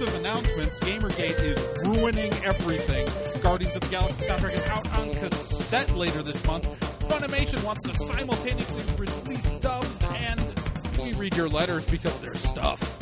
massive announcements. Gamergate is ruining everything. Guardians of the Galaxy soundtrack is out on cassette later this month. Funimation wants to simultaneously release dubs, and we read your letters because there's stuff.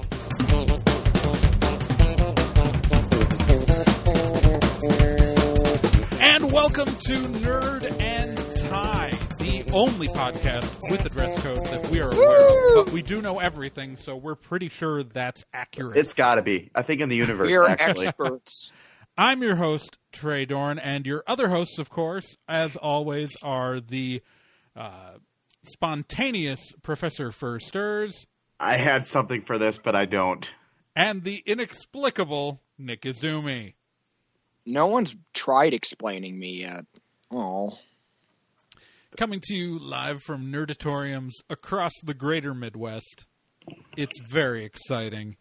And welcome to Nerd and Tie, the only podcast with a dress code that we are aware of, but we do know everything, so we're pretty sure that's accurate. It's gotta be. I think in the universe, We're actually. experts. I'm your host, Trey Dorn, and your other hosts, of course, as always, are the spontaneous Professor Fursters. I had something for this, but I don't. And the inexplicable Nick Izumi. No one's tried explaining me yet. Oh. Coming to you live from Nerdatoriums across the greater Midwest. It's very exciting.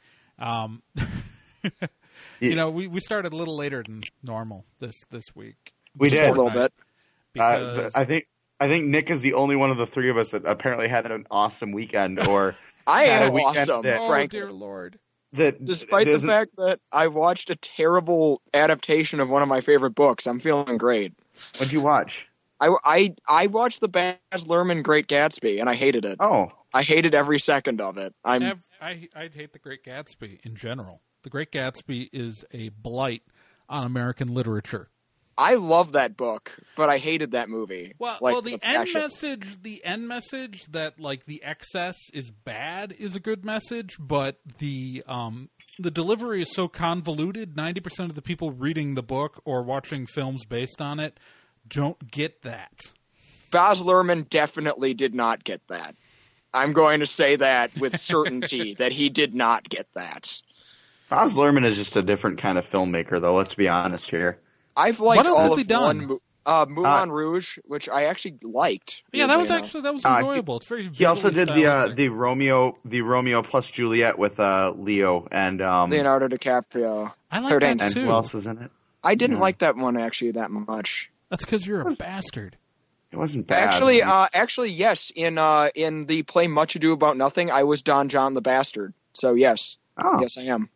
You know, we started a little later than normal this week. We did A little bit. Because I think Nick is the only one of the three of us that apparently had an awesome weekend, or I had a am weekend awesome, that- oh, frankly. dear Lord. that Despite the doesn't- fact that I watched a terrible adaptation of one of my favorite books, I'm feeling great. What'd you watch? I watched the Baz Luhrmann Great Gatsby, and I hated it. Oh, I hated every second of it. I hate The Great Gatsby in general. The Great Gatsby is a blight on American literature. I love that book, but I hated that movie. Well, Like, the with end passion. message that like the excess is bad is a good message, but the delivery is so convoluted. 90% of the people reading the book or watching films based on it don't get that. Baz Luhrmann definitely did not get that. I'm going to say that with certainty that he did not get that. Baz Luhrmann is just a different kind of filmmaker, though. Let's be honest here. I've liked What else all has he of done? Moulin Rouge, which I actually liked. Yeah, that was weirdly enough. enjoyable. It's very. He also did stylistic. the Romeo plus Juliet with Leo and Leonardo DiCaprio. I like Third that End. and too. who else was in it? I didn't Yeah. like that one actually that much. That's because you're a bastard. It wasn't bad. Actually, yes. In the play Much Ado About Nothing, I was Don John the Bastard. So yes, Oh. yes, I am.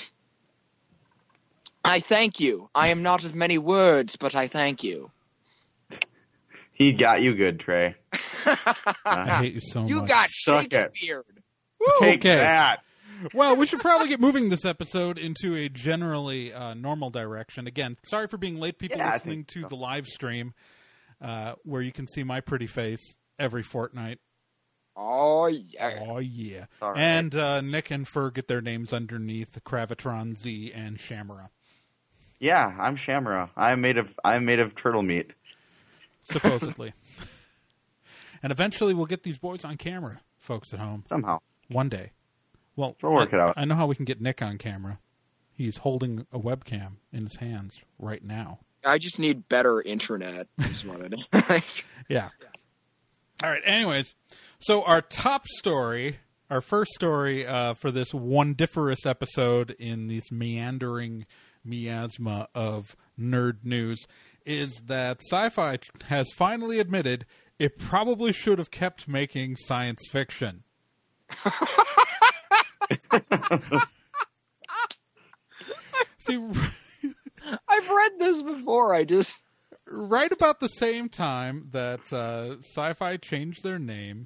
I thank you. I am not of many words, but I thank you. He got you good, Trey. I hate you so You much. got Suck it. Shakespeare. Take Okay. that. Well, we should probably get moving this episode into a generally normal direction. Again, sorry for being late, people Yeah, I listening to the live stream, where you can see my pretty face every fortnight. Oh yeah. Oh, yeah. all right. And Nick and Fer get their names underneath Gravitron Z and Shamara, Yeah, I'm Shamara. I'm made of turtle meat. supposedly. And eventually we'll get these boys on camera, folks at home, Somehow. one day. Well, We'll work it out. I know how we can get Nick on camera. He's holding a webcam in his hands right now. I just need better internet. Is what it is. Yeah. All right. Anyways, so our top story, our first story for this wondiferous episode in this meandering miasma of nerd news is that Sci-Fi has finally admitted it probably should have kept making science fiction. See, I've read this before. I just right about the same time that Sci-Fi changed their name,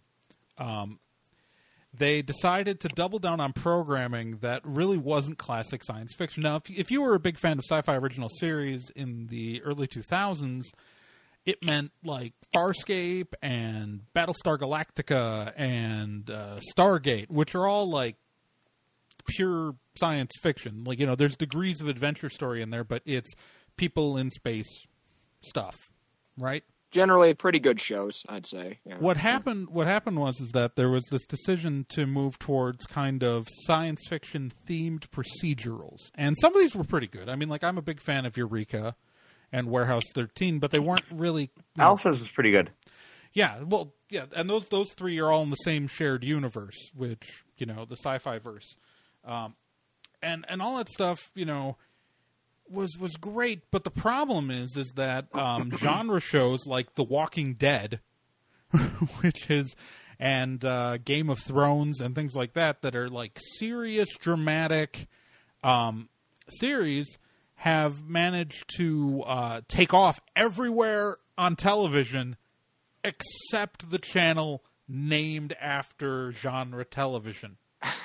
they decided to double down on programming that really wasn't classic science fiction. Now, if you were a big fan of Sci-Fi original series in the early 2000s, it meant like Farscape and Battlestar Galactica and Stargate, which are all like pure science fiction. Like, you know, there's degrees of adventure story in there, but it's people in space stuff, right? generally pretty good shows, I'd say. Yeah. What happened was that there was this decision to move towards kind of science fiction themed procedurals. And some of these were pretty good. I mean, like, I'm a big fan of Eureka and Warehouse 13, but they weren't really... Alphas is pretty good. Yeah, well, yeah, and those three are all in the same shared universe, which, you know, the sci-fi verse. And all that stuff, you know, was great, but the problem is that genre shows like The Walking Dead, which is, and Game of Thrones and things like that are like serious, dramatic, series have managed to take off everywhere on television except the channel named after genre television.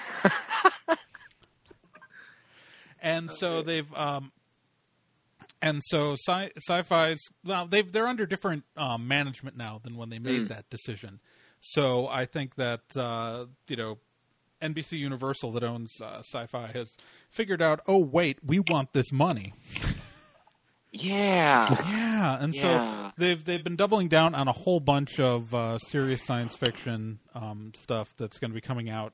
And so they've, and so Sci-Fi's, well, they're under different management now than when they made that decision. So I think that NBC Universal that owns Sci-Fi has figured out, oh wait, we want this money. Yeah, and so they've been doubling down on a whole bunch of serious science fiction stuff that's going to be coming out.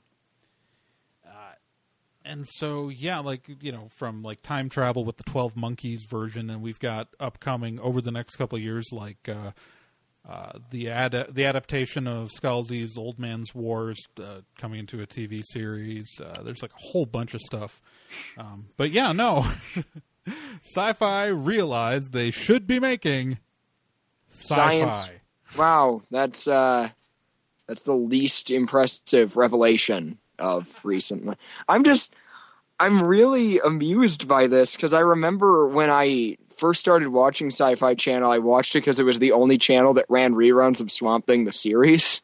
And so, yeah, like, from like time travel with the 12 Monkeys version, and we've got upcoming over the next couple of years, like the adaptation of Scalzi's Old Man's Wars coming into a TV series. There's like a whole bunch of stuff. But yeah, no. Sci-Fi realized they should be making sci-fi. Science. Wow, that's the least impressive revelation of recent. I'm really amused by this because I remember when I first started watching Sci-Fi Channel, I watched it because it was the only channel that ran reruns of Swamp Thing the series.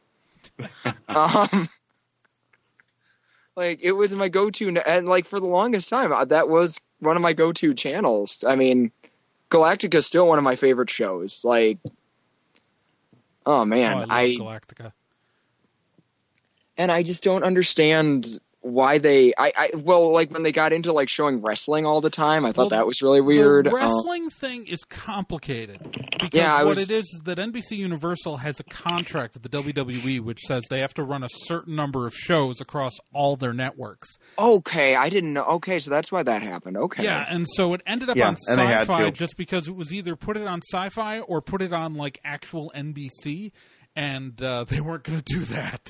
Like, it was my go-to, and like for the longest time, that was one of my go-to channels. I mean, Galactica is still one of my favorite shows. Like, oh man, I love Galactica. And I just don't understand why they. Well, like when they got into like showing wrestling all the time, I thought that was really weird. The wrestling thing is complicated because it is that NBC Universal has a contract with the WWE which says they have to run a certain number of shows across all their networks. Okay, I didn't know. Okay, so that's why that happened. Okay, yeah, and so it ended up on Sci-Fi just because it was either put it on Sci-Fi or put it on like actual NBC, and they weren't going to do that.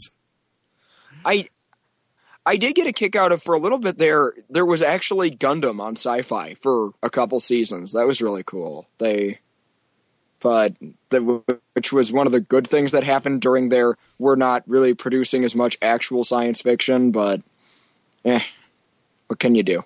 I did get a kick out of, for a little bit there was actually Gundam on Sci-Fi for a couple seasons. That was really cool. Which was one of the good things that happened during their, we're not really producing as much actual science fiction, but what can you do?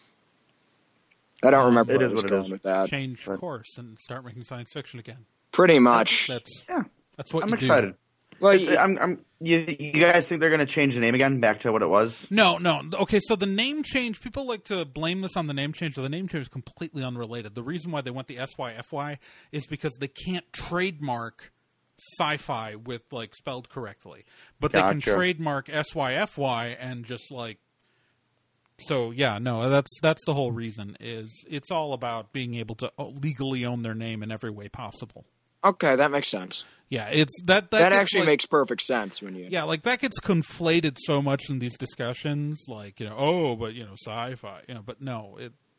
I don't remember it where is I was what going it is. with that. Change course and start making science fiction again. Pretty much. That's what I'm you excited. do. Well, you guys think they're going to change the name again back to what it was? No. Okay, so the name change, people like to blame this on the name change. The name change is completely unrelated. The reason why they went the SYFY is because they can't trademark Sci-Fi with, like, spelled correctly. But they can trademark SYFY and just, like... So, yeah, no, that's the whole reason, is it's all about being able to legally own their name in every way possible. Okay, that makes sense. Yeah, it's that actually makes perfect sense when you. Yeah, like that gets conflated so much in these discussions, like but sci-fi, but no,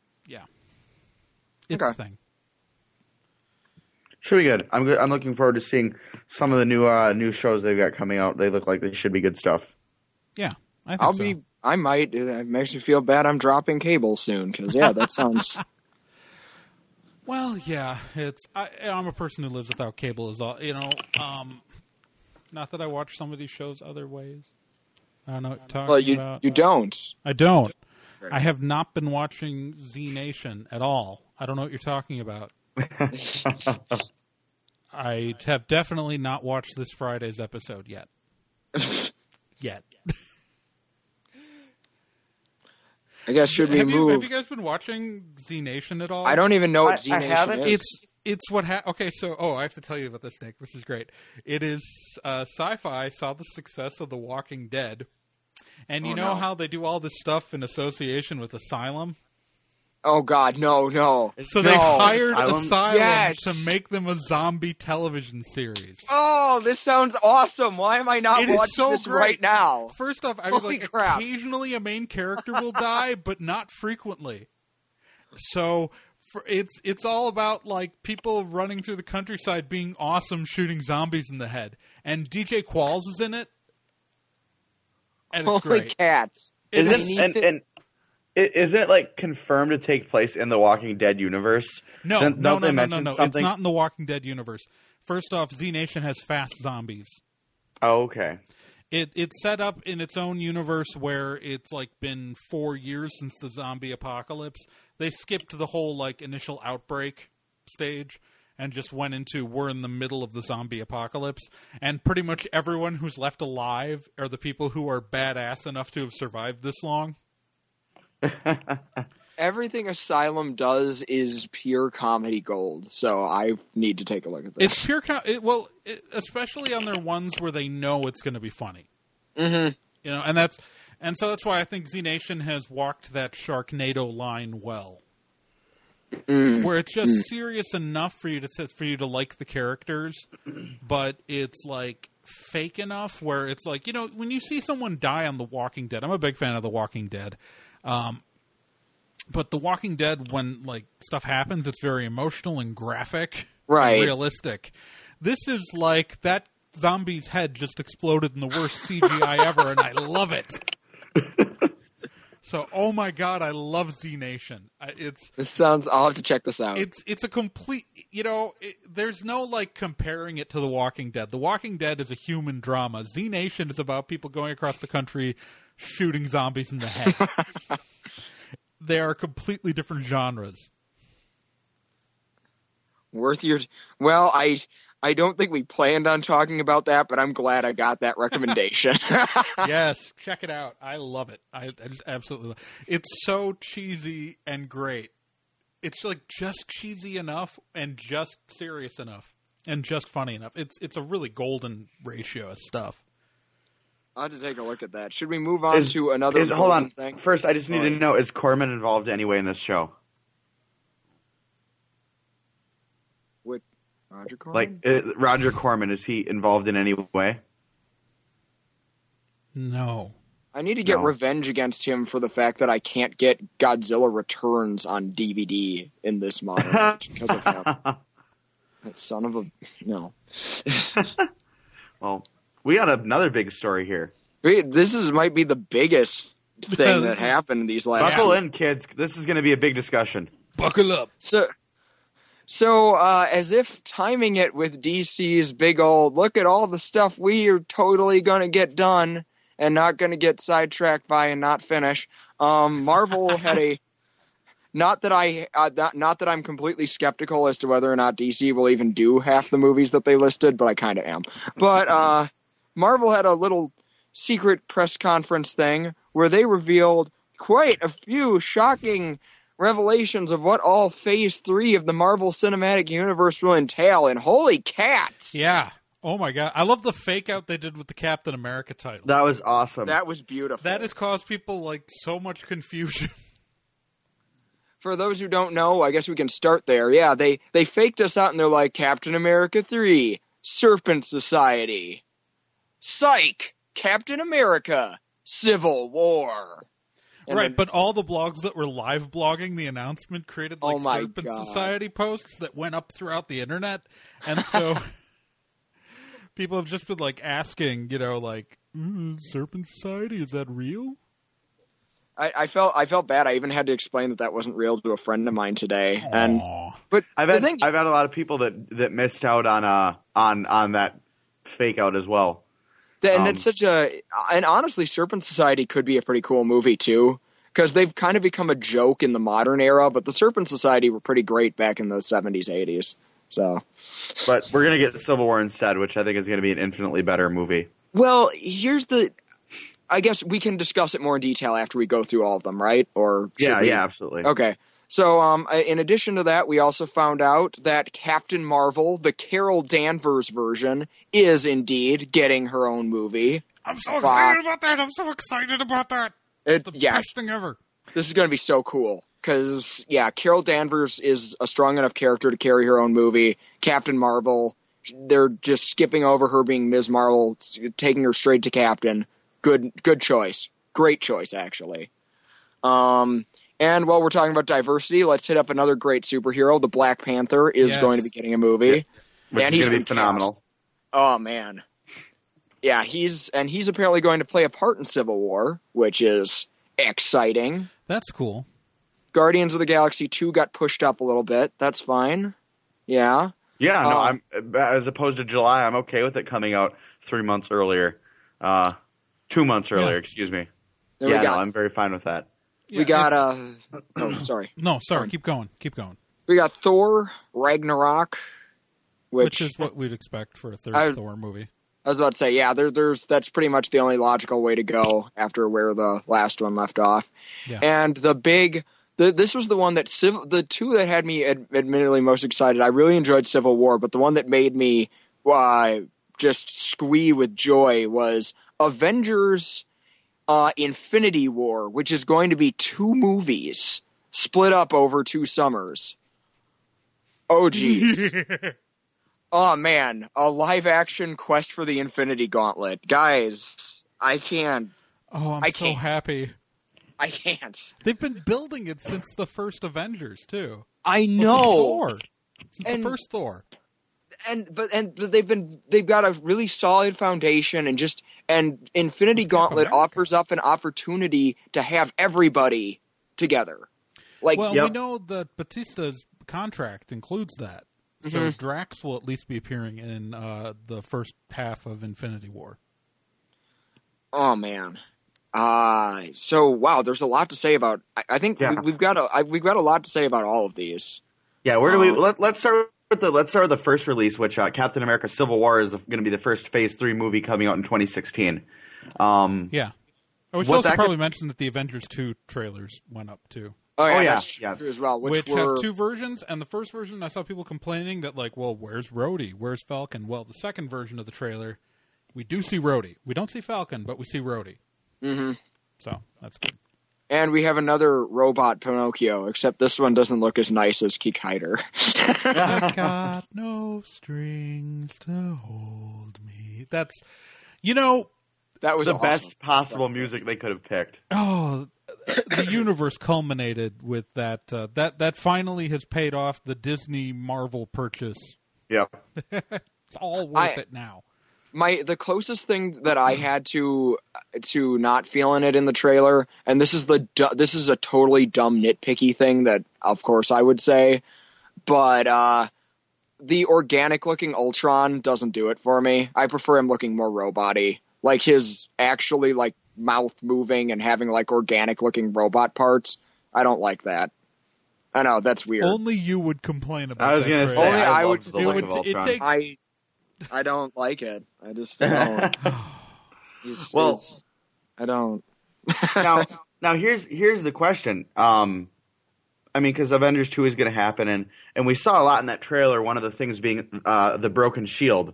it's a thing. Should be good. I'm good. I'm looking forward to seeing some of the new shows they've got coming out. They look like they should be good stuff. Yeah, I think I might. It makes me feel bad. I'm dropping cable soon because that sounds. Well, yeah, I'm a person who lives without cable as all, not that I watch some of these shows other ways. I don't know what you're talking about. You don't. I don't. I have not been watching Z Nation at all. I don't know what you're talking about. I have definitely not watched this Friday's episode yet. I guess should we move? Have you guys been watching Z Nation at all? I don't even know what Z Nation is. It's what okay, so I have to tell you about this, Nick. This is great. It is Sci-Fi saw the success of The Walking Dead. And you know how they do all this stuff in association with Asylum? Oh God, no. So they hired Asylum to make them a zombie television series. Oh, this sounds awesome. Why am I not watching this right now? First off, occasionally a main character will die, but not frequently. So it's all about like people running through the countryside being awesome, shooting zombies in the head. And DJ Qualls is in it. And it's great. Holy cats. Isn't it like confirmed to take place in the Walking Dead universe? No. Something? It's not in the Walking Dead universe. First off, Z Nation has fast zombies. Oh, okay. It's set up in its own universe where it's like been 4 years since the zombie apocalypse. They skipped the whole like initial outbreak stage and just went into we're in the middle of the zombie apocalypse, and pretty much everyone who's left alive are the people who are badass enough to have survived this long. Everything Asylum does is pure comedy gold, so I need to take a look at this. It's pure especially on their ones where they know it's going to be funny. Mm-hmm. You know, and so that's why I think Z Nation has walked that Sharknado line well. Where it's just serious enough for you to like the characters, but it's like fake enough where it's like, you know, when you see someone die on The Walking Dead, I'm a big fan of The Walking Dead, but The Walking Dead, when like stuff happens, it's very emotional and graphic, right, and realistic. This is like that zombie's head just exploded in the worst CGI ever, and I love it. So, oh my god, I love Z Nation. I'll have to check this out. It's a complete, you know, there's no like comparing it to The Walking Dead. The Walking Dead is a human drama. Z Nation is about people going across the country shooting zombies in the head. They are completely different genres. Well, I don't think we planned on talking about that, but I'm glad I got that recommendation. Yes, check it out. I love it. I just absolutely love it. It's so cheesy and great. It's like just cheesy enough and just serious enough and just funny enough. It's a really golden ratio of stuff. I'll have to take a look at that. Should we move on to another hold on. thing? First, I just need to know, is Corman involved anyway in this show? Roger Corman? Roger Corman, is he involved in any way? No. I need to get revenge against him for the fact that I can't get Godzilla Returns on DVD in this modern age because of him. That son of a... No. Well, we got another big story here. This might be the biggest thing that happened in these last... Buckle in, kids. This is going to be a big discussion. Buckle up. So, as if timing it with DC's big old, look at all the stuff we are totally going to get done and not going to get sidetracked by and not finish, Marvel had a... Not that I'm completely skeptical as to whether or not DC will even do half the movies that they listed, but I kind of am. But Marvel had a little secret press conference thing where they revealed quite a few shocking revelations of what all Phase 3 of the Marvel Cinematic Universe will entail, and holy cats! Yeah. Oh my god. I love the fake out they did with the Captain America title. That was awesome. That was beautiful. That has caused people like so much confusion. For those who don't know, I guess we can start there. Yeah, they faked us out and they're like, Captain America 3, Serpent Society, Psych, Captain America, Civil War. And right, but all the blogs that were live blogging the announcement created like Serpent Society posts that went up throughout the internet. And so people have just been like asking, you know, like, Serpent Society, is that real? I felt bad. I even had to explain that wasn't real to a friend of mine today. But I've had a lot of people that missed out on that fake out as well. And it's and honestly, Serpent Society could be a pretty cool movie too, because they've kind of become a joke in the modern era. But the Serpent Society were pretty great back in the 70s, 80s. So, but we're gonna get Civil War instead, which I think is gonna be an infinitely better movie. Well, I guess we can discuss it more in detail after we go through all of them, right? Or yeah, absolutely. Okay. So, in addition to that, we also found out that Captain Marvel, the Carol Danvers version, is indeed getting her own movie. I'm so excited about that. It's the best thing ever. This is going to be so cool. Because, Carol Danvers is a strong enough character to carry her own movie. Captain Marvel, they're just skipping over her being Ms. Marvel, taking her straight to Captain. Good choice. Great choice, actually. And while we're talking about diversity, let's hit up another great superhero. The Black Panther is going to be getting a movie. Which is going to be phenomenal. Cast. Oh, man. Yeah, he's apparently going to play a part in Civil War, which is exciting. That's cool. Guardians of the Galaxy 2 got pushed up a little bit. That's fine. Yeah. Yeah, no, I'm as opposed to July, I'm okay with it coming out 3 months earlier. 2 months earlier. Yeah. Excuse me. There Yeah, we no, got. I'm very fine with that. Yeah, We got. it's- Sorry. No, sorry. Keep going. We got Thor Ragnarok, Which is what we'd expect for a third Thor movie. I was about to say, yeah, that's pretty much the only logical way to go after where the last one left off. Yeah. And this was the one that the two that had me admittedly most excited. I really enjoyed Civil War, but the one that made me just squee with joy was Avengers Infinity War, which is going to be 2 movies split up over 2 summers. Oh, geez. Oh, man. A live-action Quest for the Infinity Gauntlet. Guys, I can't. Oh, I'm so happy. I can't. They've been building it since the first Avengers, too. I Well, know. Thor. Since And- the first Thor. But they've got a really solid foundation and Infinity Let's Cap Gauntlet America. offers up an opportunity to have everybody together. Like, Well, Yep. we know that Batista's contract includes that. So Drax will at least be appearing in the first half of Infinity War. oh man. So wow, there's a lot to say about. I think Yeah. we've got a lot to say about all of these. Yeah, where do we? Let's start with the first release, which Captain America: Civil War is going to be the first Phase 3 movie coming out in 2016. Yeah. Oh, we should What also that probably mention that the Avengers 2 trailers went up, too. Oh yeah, yeah, that's yeah. true as well. Which were have 2 versions, and the first version, I saw people complaining that, like, well, where's Rhodey? Where's Falcon? Well, the second version of the trailer, we do see Rhodey. We don't see Falcon, but we see Rhodey. mm-hmm. So, that's good. And we have another robot Pinocchio, except this one doesn't look as nice as Kikaider. I've got no strings to hold me. That's, That was The awesome. best possible music they could have picked. oh, the universe culminated with that. That finally has paid off the Disney Marvel purchase. Yep. It's all worth it now. The closest thing that I had to not feeling it in the trailer, and this is a totally dumb nitpicky thing that of course I would say, but the organic looking Ultron doesn't do it for me. I prefer him looking more robot-y. Like his actually like mouth moving and having like organic looking robot parts. I don't like that. I know that's weird. Only you would complain about. I was that going to trailer. say, Only I I loved would- the it look would- of it Ultron. takes- I don't like it. I just don't. Well- I don't. now here's the question. I mean, because Avengers 2 is going to happen, and we saw a lot in that trailer. One of the things being the broken shield.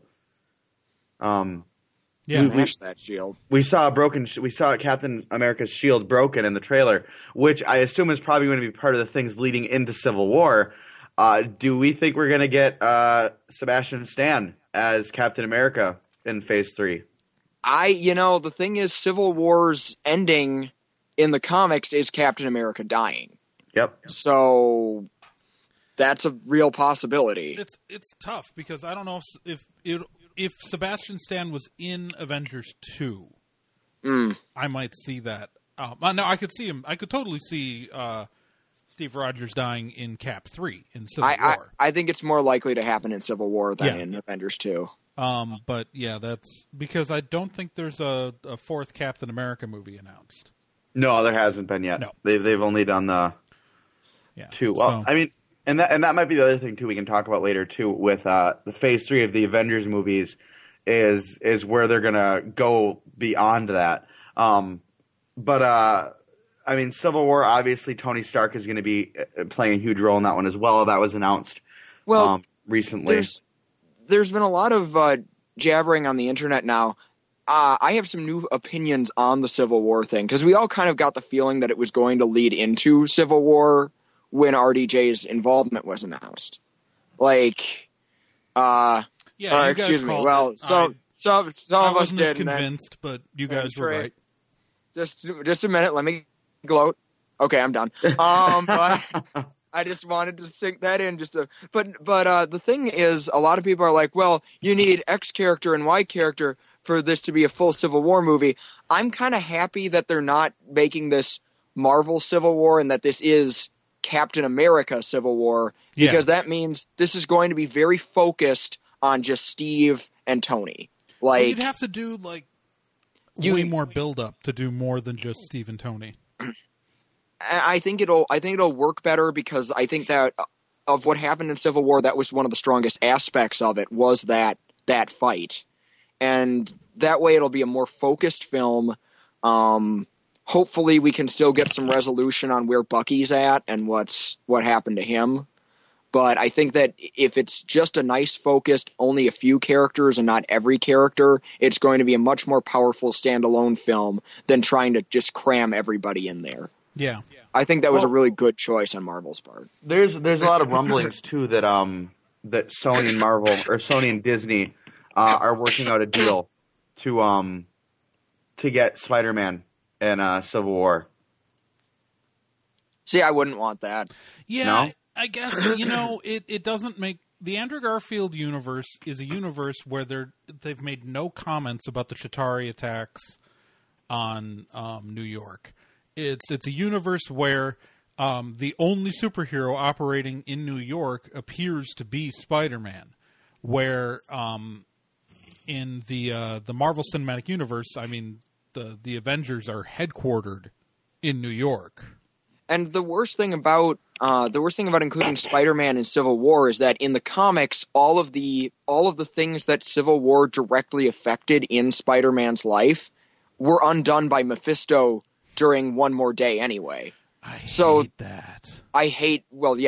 Yeah, Smash that shield. We saw Captain America's shield broken in the trailer, which I assume is probably going to be part of the things leading into Civil War. Do we think we're going to get Sebastian Stan as Captain America in Phase 3? The thing is, Civil War's ending in the comics is Captain America dying. Yep. So that's a real possibility. it's tough because I don't know if Sebastian Stan was in Avengers 2, I might see that. No, I could see him. I could totally see Steve Rogers dying in Cap 3 in Civil War. I think it's more likely to happen in Civil War than Yeah. in Avengers 2. But yeah, that's because I don't think there's a fourth Captain America movie announced. No, there hasn't been yet. No. They've only done the Yeah, 2. Well, so- I mean, and that might be the other thing too we can talk about later too with the Phase 3 of the Avengers movies is where they're gonna go beyond that. But I mean, Civil War, obviously Tony Stark is going to be playing a huge role in that one as well. That was announced recently. There's been a lot of jabbering on the internet now. I have some new opinions on the Civil War thing, because we all kind of got the feeling that it was going to lead into Civil War when RDJ's involvement was announced. Like, Yeah, you guys excuse me. called Well, it. some I of us wasn't as did. And then, convinced, but you guys were Trey- right. just a minute, let me gloat. Okay, I'm done. But I just wanted to sink that in. But the thing is, a lot of people are like, well, you need X character and Y character for this to be a full Civil War movie. I'm kind of happy that they're not making this Marvel Civil War and that this is Captain America Civil War, because that means this is going to be very focused on just Steve and Tony. Well, Like, you'd have to do like way more build-up to do more than just Steve and Tony. I think it'll work better because I think that of what happened in Civil War, that was one of the strongest aspects of it, was that fight. And that way it'll be a more focused film. Hopefully we can still get some resolution on where Bucky's at and what happened to him. But I think that if it's just a nice focused, only a few characters and not every character, it's going to be a much more powerful standalone film than trying to just cram everybody in there. Yeah. I think that was a really good choice on Marvel's part. There's a lot of rumblings too that Sony and Marvel or Sony and Disney are working out a deal to get Spider-Man in Civil War. See, I wouldn't want that. Yeah, No? I guess it doesn't make the Andrew Garfield universe is a universe where they've made no comments about the Chitauri attacks on New York. It's a universe where the only superhero operating in New York appears to be Spider-Man, where in the Marvel Cinematic Universe, I mean the Avengers are headquartered in New York. And the worst thing about including Spider-Man in Civil War is that in the comics, all of the things that Civil War directly affected in Spider-Man's life were undone by Mephisto during One More Day anyway. I hate that. I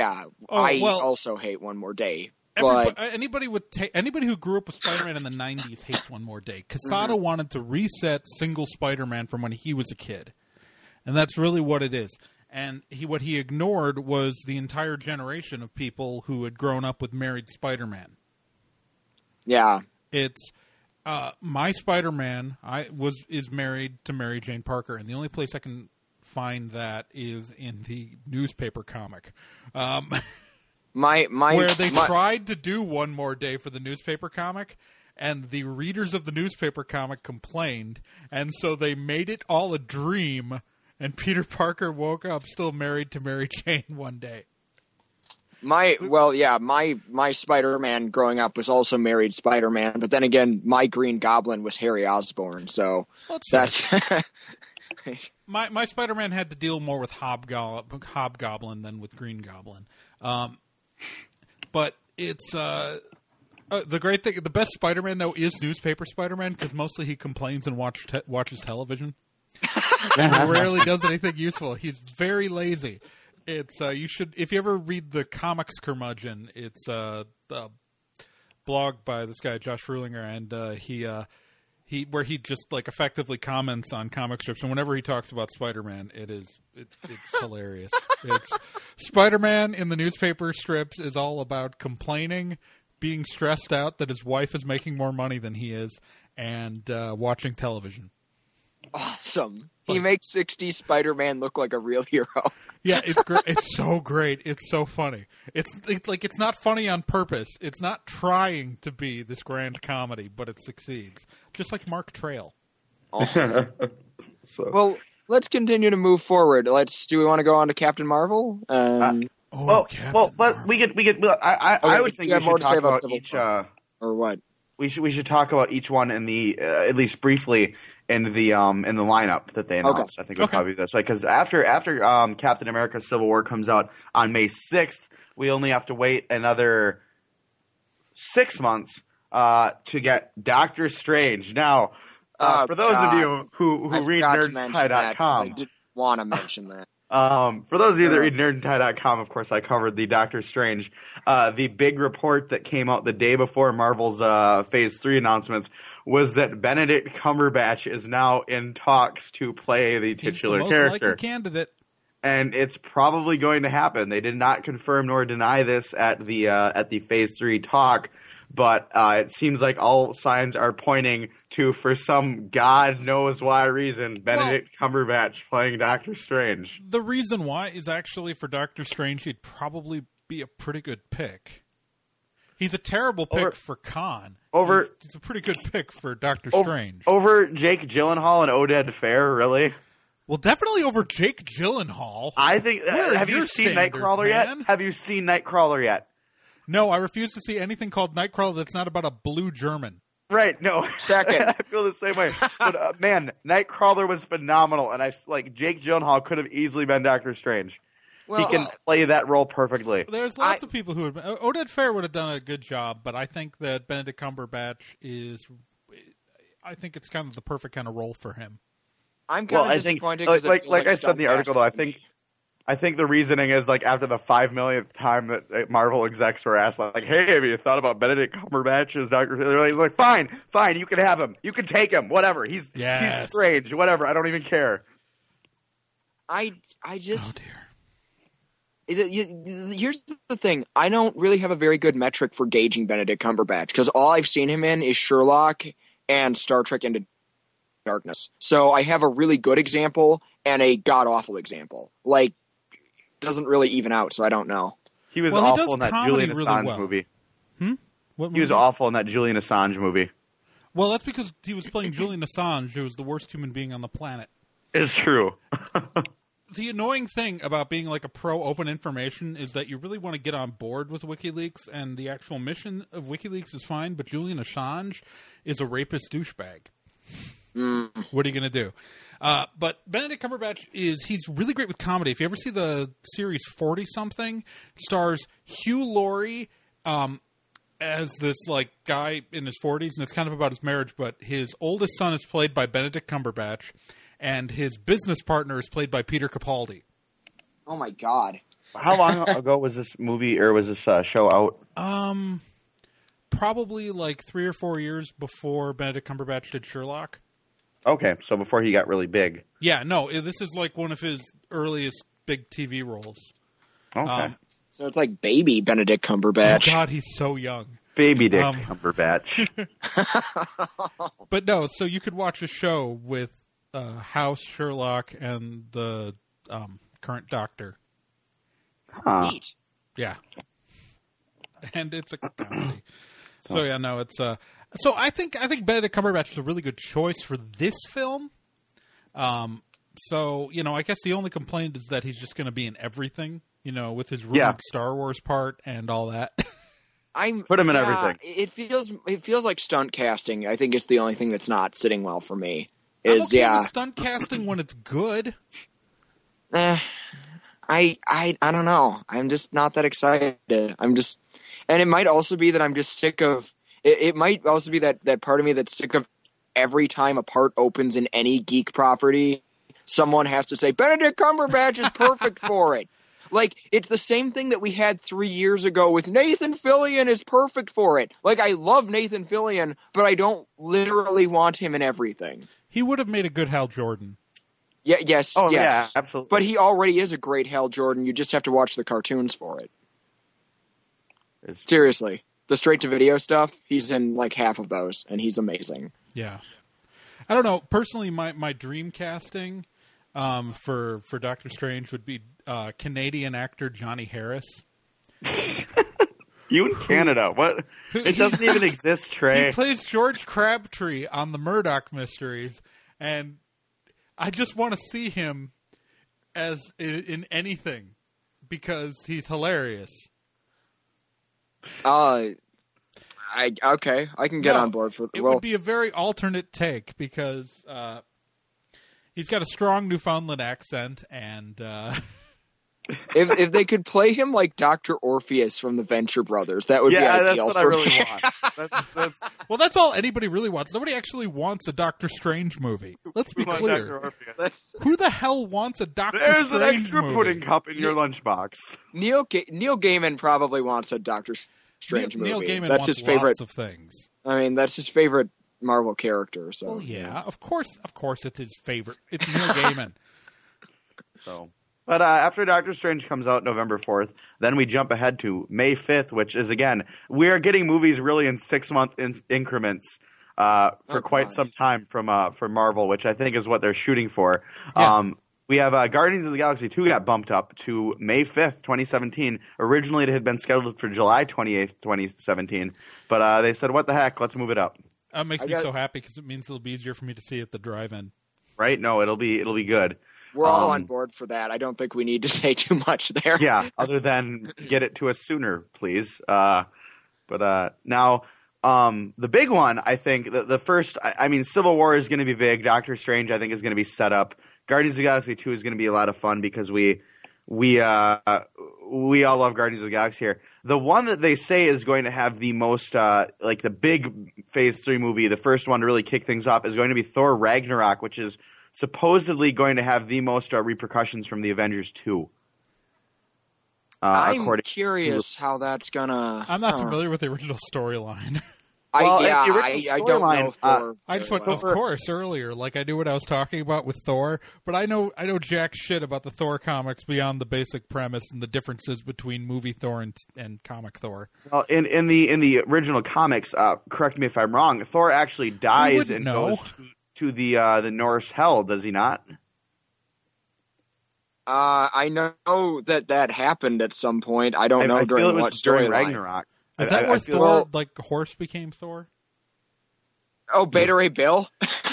also hate One More Day. But Anybody who grew up with Spider-Man in the 90s hates One More Day. Quesada wanted to reset single Spider-Man from when he was a kid. And that's really what it is. And what he ignored was the entire generation of people who had grown up with married Spider-Man. Yeah. It's my Spider-Man is married to Mary Jane Parker, and the only place I can find that is in the newspaper comic. Where they tried to do One More Day for the newspaper comic, and the readers of the newspaper comic complained, and so they made it all a dream. And Peter Parker woke up still married to Mary Jane one day. My Spider-Man growing up was also married Spider-Man, but then again, my Green Goblin was Harry Osborn, so that's my Spider-Man had to deal more with Hobgoblin than with Green Goblin. But it's the great thing. The best Spider-Man though is newspaper Spider-Man because mostly he complains and watches television. He rarely does anything useful. He's very lazy. It's you should if you ever read the Comics Curmudgeon. It's the blog by this guy Josh Frulinger, and he just like effectively comments on comic strips. And whenever he talks about Spider-Man, it's hilarious. It's Spider-Man in the newspaper strips is all about complaining, being stressed out that his wife is making more money than he is, and watching television. Awesome. He makes 60s Spider-Man look like a real hero. Yeah, it's great. It's so great. It's so funny. It's like it's not funny on purpose. It's not trying to be this grand comedy, but it succeeds. Just like Mark Trail. Oh. Well, let's continue to move forward. Do we want to go on to Captain Marvel? But we could. I would think we should talk about each. Or what? We should talk about each one in the at least briefly. In the lineup that they announced. I think would probably be this way because after Captain America: Civil War comes out on May 6th, we only have to wait another 6 months to get Doctor Strange. Now, for those of you who read nerdpie.com, I didn't want to mention that. For those of you that read nerdpie.com, of course, I covered the Doctor Strange. The big report that came out the day before Marvel's Phase 3 announcements was that Benedict Cumberbatch is now in talks to play the titular character. Most likely candidate. And it's probably going to happen. They did not confirm nor deny this at the Phase 3 talk, but it seems like all signs are pointing to, for some God knows why reason, Benedict Cumberbatch playing Doctor Strange. The reason why is actually for Doctor Strange, he'd probably be a pretty good pick. He's a terrible pick for Khan. He's a pretty good pick for Doctor Strange. Over Jake Gyllenhaal and Oded Fehr, really? Well, definitely over Jake Gyllenhaal. I think. Have you seen Nightcrawler yet? Have you seen Nightcrawler yet? No, I refuse to see anything called Nightcrawler that's not about a blue German. Right, no. Second. I feel the same way. But, man, Nightcrawler was phenomenal, and Jake Gyllenhaal could have easily been Doctor Strange. Well, he can play that role perfectly. There's lots of people who would. Oded Fair would have done a good job, but I think that Benedict Cumberbatch is. I think it's kind of the perfect kind of role for him. I'm kind of disappointed. Like I said in the article, though, I think the reasoning is after the 5 millionth time that Marvel execs were asked, hey, have you thought about Benedict Cumberbatch as Doctor? They're like, fine, you can have him, you can take him, whatever. He's strange, whatever. I don't even care. I just. Oh dear. Here's the thing. I don't really have a very good metric for gauging Benedict Cumberbatch because all I've seen him in is Sherlock and Star Trek Into Darkness. So I have a really good example and a god-awful example. It doesn't really even out, so I don't know. He was awful in that Julian Assange movie. What movie? He was awful in that Julian Assange movie. Well, that's because he was playing Julian Assange, who was the worst human being on the planet. It's true. The annoying thing about being a pro open information is that you really want to get on board with WikiLeaks, and the actual mission of WikiLeaks is fine, but Julian Assange is a rapist douchebag. What are you going to do? But Benedict Cumberbatch he's really great with comedy. If you ever see the series 40-something, stars Hugh Laurie as this guy in his 40s, and it's kind of about his marriage, but his oldest son is played by Benedict Cumberbatch, and his business partner is played by Peter Capaldi. Oh my God. How long ago was this movie or was this show out? Probably 3 or 4 years before Benedict Cumberbatch did Sherlock. Okay, so before he got really big. Yeah, no, this is one of his earliest big TV roles. Okay. So it's baby Benedict Cumberbatch. Oh God, he's so young. Baby Dick Cumberbatch. But no, so you could watch a show with House, Sherlock, and the current Doctor. Huh. Neat. Yeah. And it's a comedy. So yeah, no, it's so I think Benedict Cumberbatch is a really good choice for this film. So, I guess the only complaint is that he's just going to be in everything, with his rumored Star Wars part and all that. Put him in everything. It feels like stunt casting. I think it's the only thing that's not sitting well for me. I'm okay with stunt casting when it's good. I don't know. I'm just not that excited. And it might also be that I'm just sick of. It might also be that part of me that's sick of every time a part opens in any geek property, someone has to say Benedict Cumberbatch is perfect for it. It's the same thing that we had 3 years ago with Nathan Fillion is perfect for it. I love Nathan Fillion, but I don't literally want him in everything. He would have made a good Hal Jordan. Yeah, yes, yes. Yeah, absolutely. But he already is a great Hal Jordan. You just have to watch the cartoons for it. Seriously. The straight-to-video stuff, he's in half of those, and he's amazing. Yeah. I don't know. Personally, my dream casting for Doctor Strange would be Canadian actor Johnny Harris. You in Canada? What? It doesn't even exist, Trey. He plays George Crabtree on the Murdoch Mysteries, and I just want to see him as in anything because he's hilarious. I can get on board for it. Would be a very alternate take because he's got a strong Newfoundland accent, and if they could play him like Dr. Orpheus from the Venture Brothers, that would be ideal that's what I really want. Well, that's all anybody really wants. Nobody actually wants a Doctor Strange movie. Let's be clear. Who the hell wants a Doctor Strange movie? There's an extra pudding cup in your lunchbox. Neil Gaiman probably wants a Doctor Strange movie. Neil Gaiman that's wants his favorite lots of things. I mean, that's his favorite Marvel character. So, well, yeah, of course, it's his favorite. It's Neil Gaiman. But after Doctor Strange comes out November 4th, then we jump ahead to May 5th, which is, again, we are getting movies really in 6-month increments for quite some time from Marvel, which I think is what they're shooting for. Yeah. We have Guardians of the Galaxy 2 got bumped up to May 5th, 2017. Originally, it had been scheduled for July 28th, 2017. But they said, what the heck, let's move it up. That makes me so happy because it means it'll be easier for me to see at the drive-in. Right? No, it'll be good. We're all on board for that. I don't think we need to say too much there. Yeah, other than get it to us sooner, please. But now, the big one, I think, the first, I mean, Civil War is going to be big. Doctor Strange, I think, is going to be set up. Guardians of the Galaxy 2 is going to be a lot of fun because we all love Guardians of the Galaxy here. The one that they say is going to have the most, like the big Phase 3 movie, the first one to really kick things off, is going to be Thor Ragnarok, which is supposedly going to have the most repercussions from the Avengers 2. I'm curious how that's gonna... I'm not familiar with the original storyline. I don't know. I just went, of course, earlier, like I knew what I was talking about with Thor, but I know jack shit about the Thor comics beyond the basic premise and the differences between movie Thor and comic Thor. Well, in the original comics, correct me if I'm wrong, Thor actually dies and goes to the Norse hell, does he not? I know that happened at some point. I don't know I during feel it what was during storyline. Ragnarok. Is that where Thor, like, horse became Thor? Oh, Beta Ray Bill?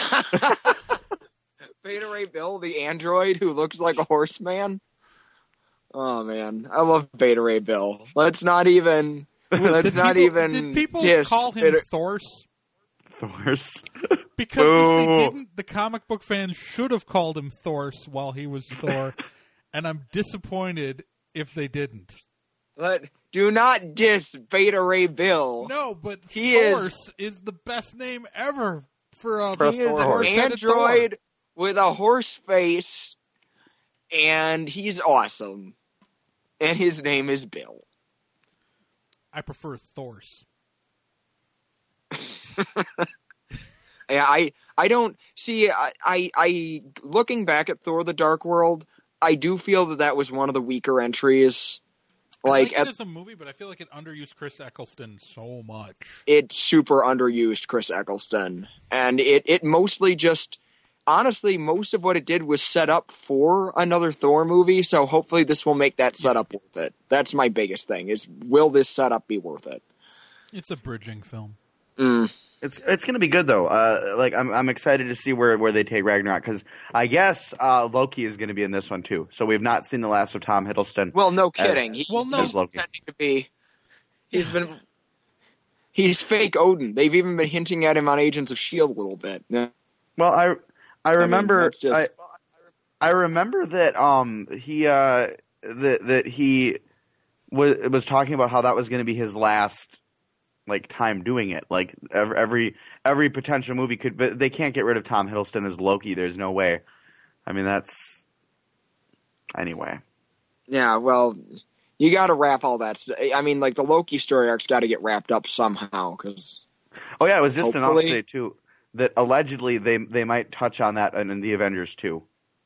Beta Ray Bill, the android who looks like a horseman? Oh, man. I love Beta Ray Bill. Let's not even... Did people call him Thorse? Thorse? Because if they didn't, the comic book fans should have called him Thorse while he was Thor, and I'm disappointed if they didn't. Do not diss Beta Ray Bill. No, but Thorse is the best name ever for a He is an android with a horse face, and he's awesome. And his name is Bill. I prefer Thorse. Yeah, I don't see. I looking back at Thor: The Dark World, I do feel that was one of the weaker entries. I like it as a movie, but I feel like it underused Chris Eccleston so much. It super underused Chris Eccleston, and it mostly just, honestly, most of what it did was set up for another Thor movie. So hopefully this will make that setup worth it. That's my biggest thing: is will this setup be worth it? It's a bridging film. It's going to be good though. Like I'm excited to see where they take Ragnarok because I guess Loki is going to be in this one too. So we've not seen the last of Tom Hiddleston. Well, no kidding. He's Loki. pretending to be. He's fake Odin. They've even been hinting at him on Agents of S.H.I.E.L.D. a little bit. Well, I remember I remember that he was talking about how that was going to be his last time doing it. Like every potential movie could, but they can't get rid of Tom Hiddleston as Loki. There's no way. I mean, that's anyway. Yeah, well, you got to wrap all that. I mean, the Loki story arc's got to get wrapped up somehow. Cause oh yeah, it was just announced today too that allegedly they might touch on that in the Avengers 2.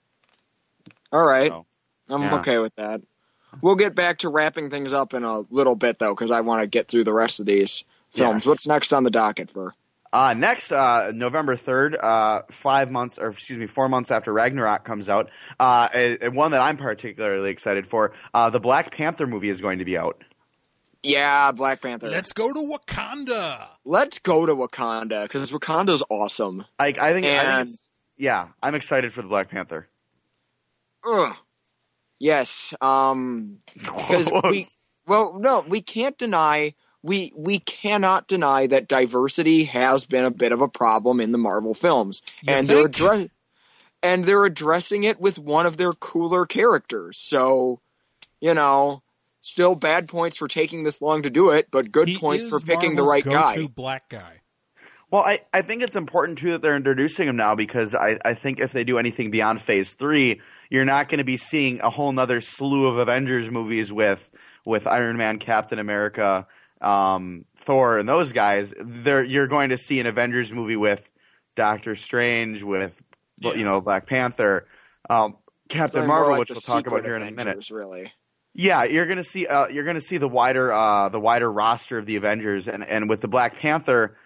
All right, so, I'm okay with that. We'll get back to wrapping things up in a little bit, though, because I want to get through the rest of these films. Yes. What's next on the docket for? Next, November 3rd, 4 months after Ragnarok comes out, and one that I'm particularly excited for, the Black Panther movie is going to be out. Yeah, Black Panther. Let's go to Wakanda. Let's go to Wakanda, because Wakanda's awesome. I think I'm excited for the Black Panther. Ugh. Yes, because we can't deny, we cannot deny that diversity has been a bit of a problem in the Marvel films, and they're addressing it with one of their cooler characters. So, still bad points for taking this long to do it, but good points for picking the right guy. Black guy. Well, I think it's important, too, that they're introducing him now because I think if they do anything beyond Phase 3, you're not going to be seeing a whole nother slew of Avengers movies with Iron Man, Captain America, Thor, and those guys. You're going to see an Avengers movie with Doctor Strange, with Black Panther, Captain Marvel, which we'll talk about here in a minute. Really. Yeah, you're going to see the wider roster of the Avengers, and with the Black Panther.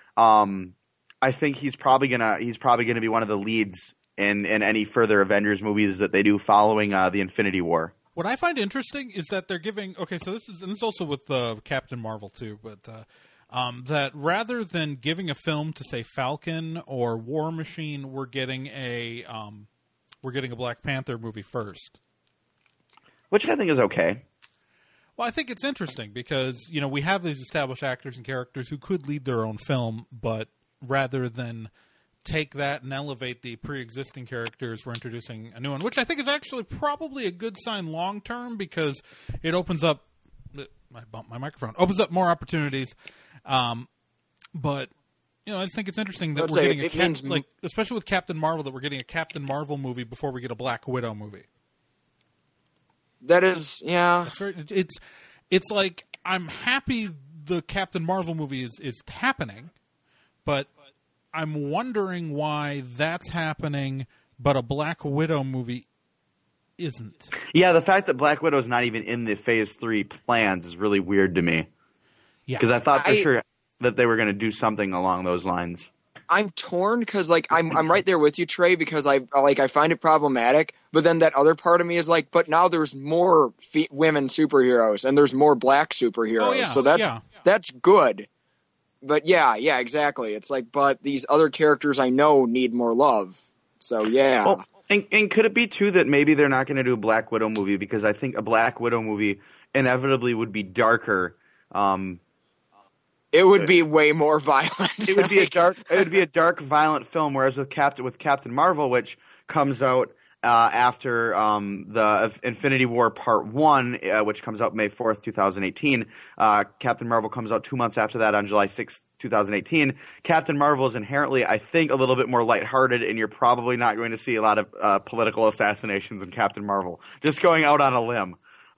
I think he's probably gonna be one of the leads in any further Avengers movies that they do following the Infinity War. What I find interesting is that they're giving so this is also with Captain Marvel too, but that rather than giving a film to say Falcon or War Machine, we're getting a Black Panther movie first, which I think is okay. Well, I think it's interesting because, we have these established actors and characters who could lead their own film, but rather than take that and elevate the pre-existing characters, we're introducing a new one, which I think is actually probably a good sign long-term because it opens up I bumped my microphone. Opens up more opportunities. But, I just think it's interesting that we're getting especially with Captain Marvel, that we're getting a Captain Marvel movie before we get a Black Widow movie. That is, yeah. That's very, it's like, I'm happy the Captain Marvel movie is happening, but I'm wondering why that's happening, but a Black Widow movie isn't. Yeah, the fact that Black Widow is not even in the Phase 3 plans is really weird to me. Yeah, because I thought for sure that they were going to do something along those lines. I'm torn because, I'm right there with you, Trey, because I find it problematic. But then that other part of me is like, but now there's more women superheroes and there's more black superheroes, oh, yeah, so that's good. But yeah, exactly. It's like, but these other characters I know need more love. So yeah. Well, and could it be too that maybe they're not going to do a Black Widow movie because I think a Black Widow movie inevitably would be darker. It would be way more violent. It would be a dark, violent film. Whereas with Captain Marvel, which comes out after the Infinity War Part 1, which comes out May 4th, 2018. Captain Marvel comes out 2 months after that on July 6th, 2018. Captain Marvel is inherently, I think, a little bit more lighthearted, and you're probably not going to see a lot of political assassinations in Captain Marvel. Just going out on a limb.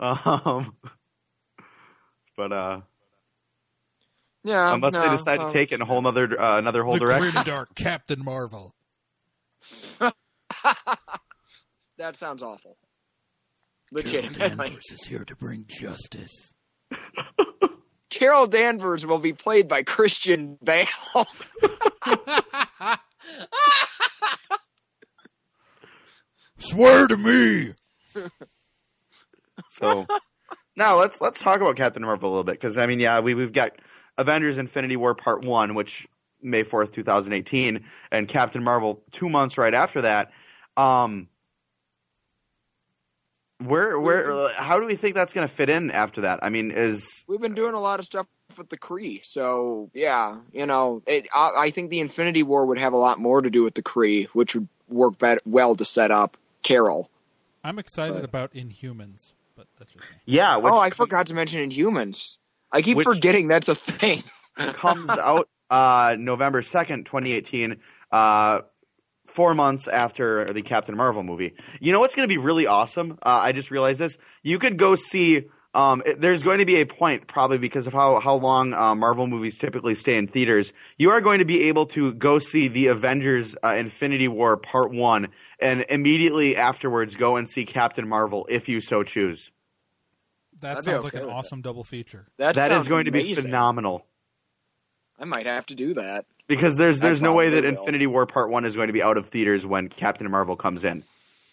Yeah, unless they decide to take it in a whole another whole direction. The grim dark Captain Marvel. That sounds awful. Legitimately. Carol Danvers is here to bring justice. Carol Danvers will be played by Christian Bale. Swear to me. So now let's talk about Captain Marvel a little bit because we've got Avengers Infinity War Part 1, which May 4th, 2018, and Captain Marvel 2 months right after that. How do we think that's going to fit in after that? I mean, we've been doing a lot of stuff with the Kree, so yeah, I think the Infinity War would have a lot more to do with the Kree, which would work well to set up Carol. I'm excited about Inhumans, but that's just me. Yeah. I forgot to mention Inhumans. I keep forgetting that's a thing. Comes out November 2nd, 2018. 4 months after the Captain Marvel movie. You know what's going to be really awesome? I just realized this. You could go see there's going to be a point, probably because of how long Marvel movies typically stay in theaters. You are going to be able to go see the Avengers Infinity War Part 1 and immediately afterwards go and see Captain Marvel if you so choose. That sounds like an awesome double feature. That is going to be phenomenal. I might have to do that. Because there's no way that Infinity War Part 1 is going to be out of theaters when Captain Marvel comes in.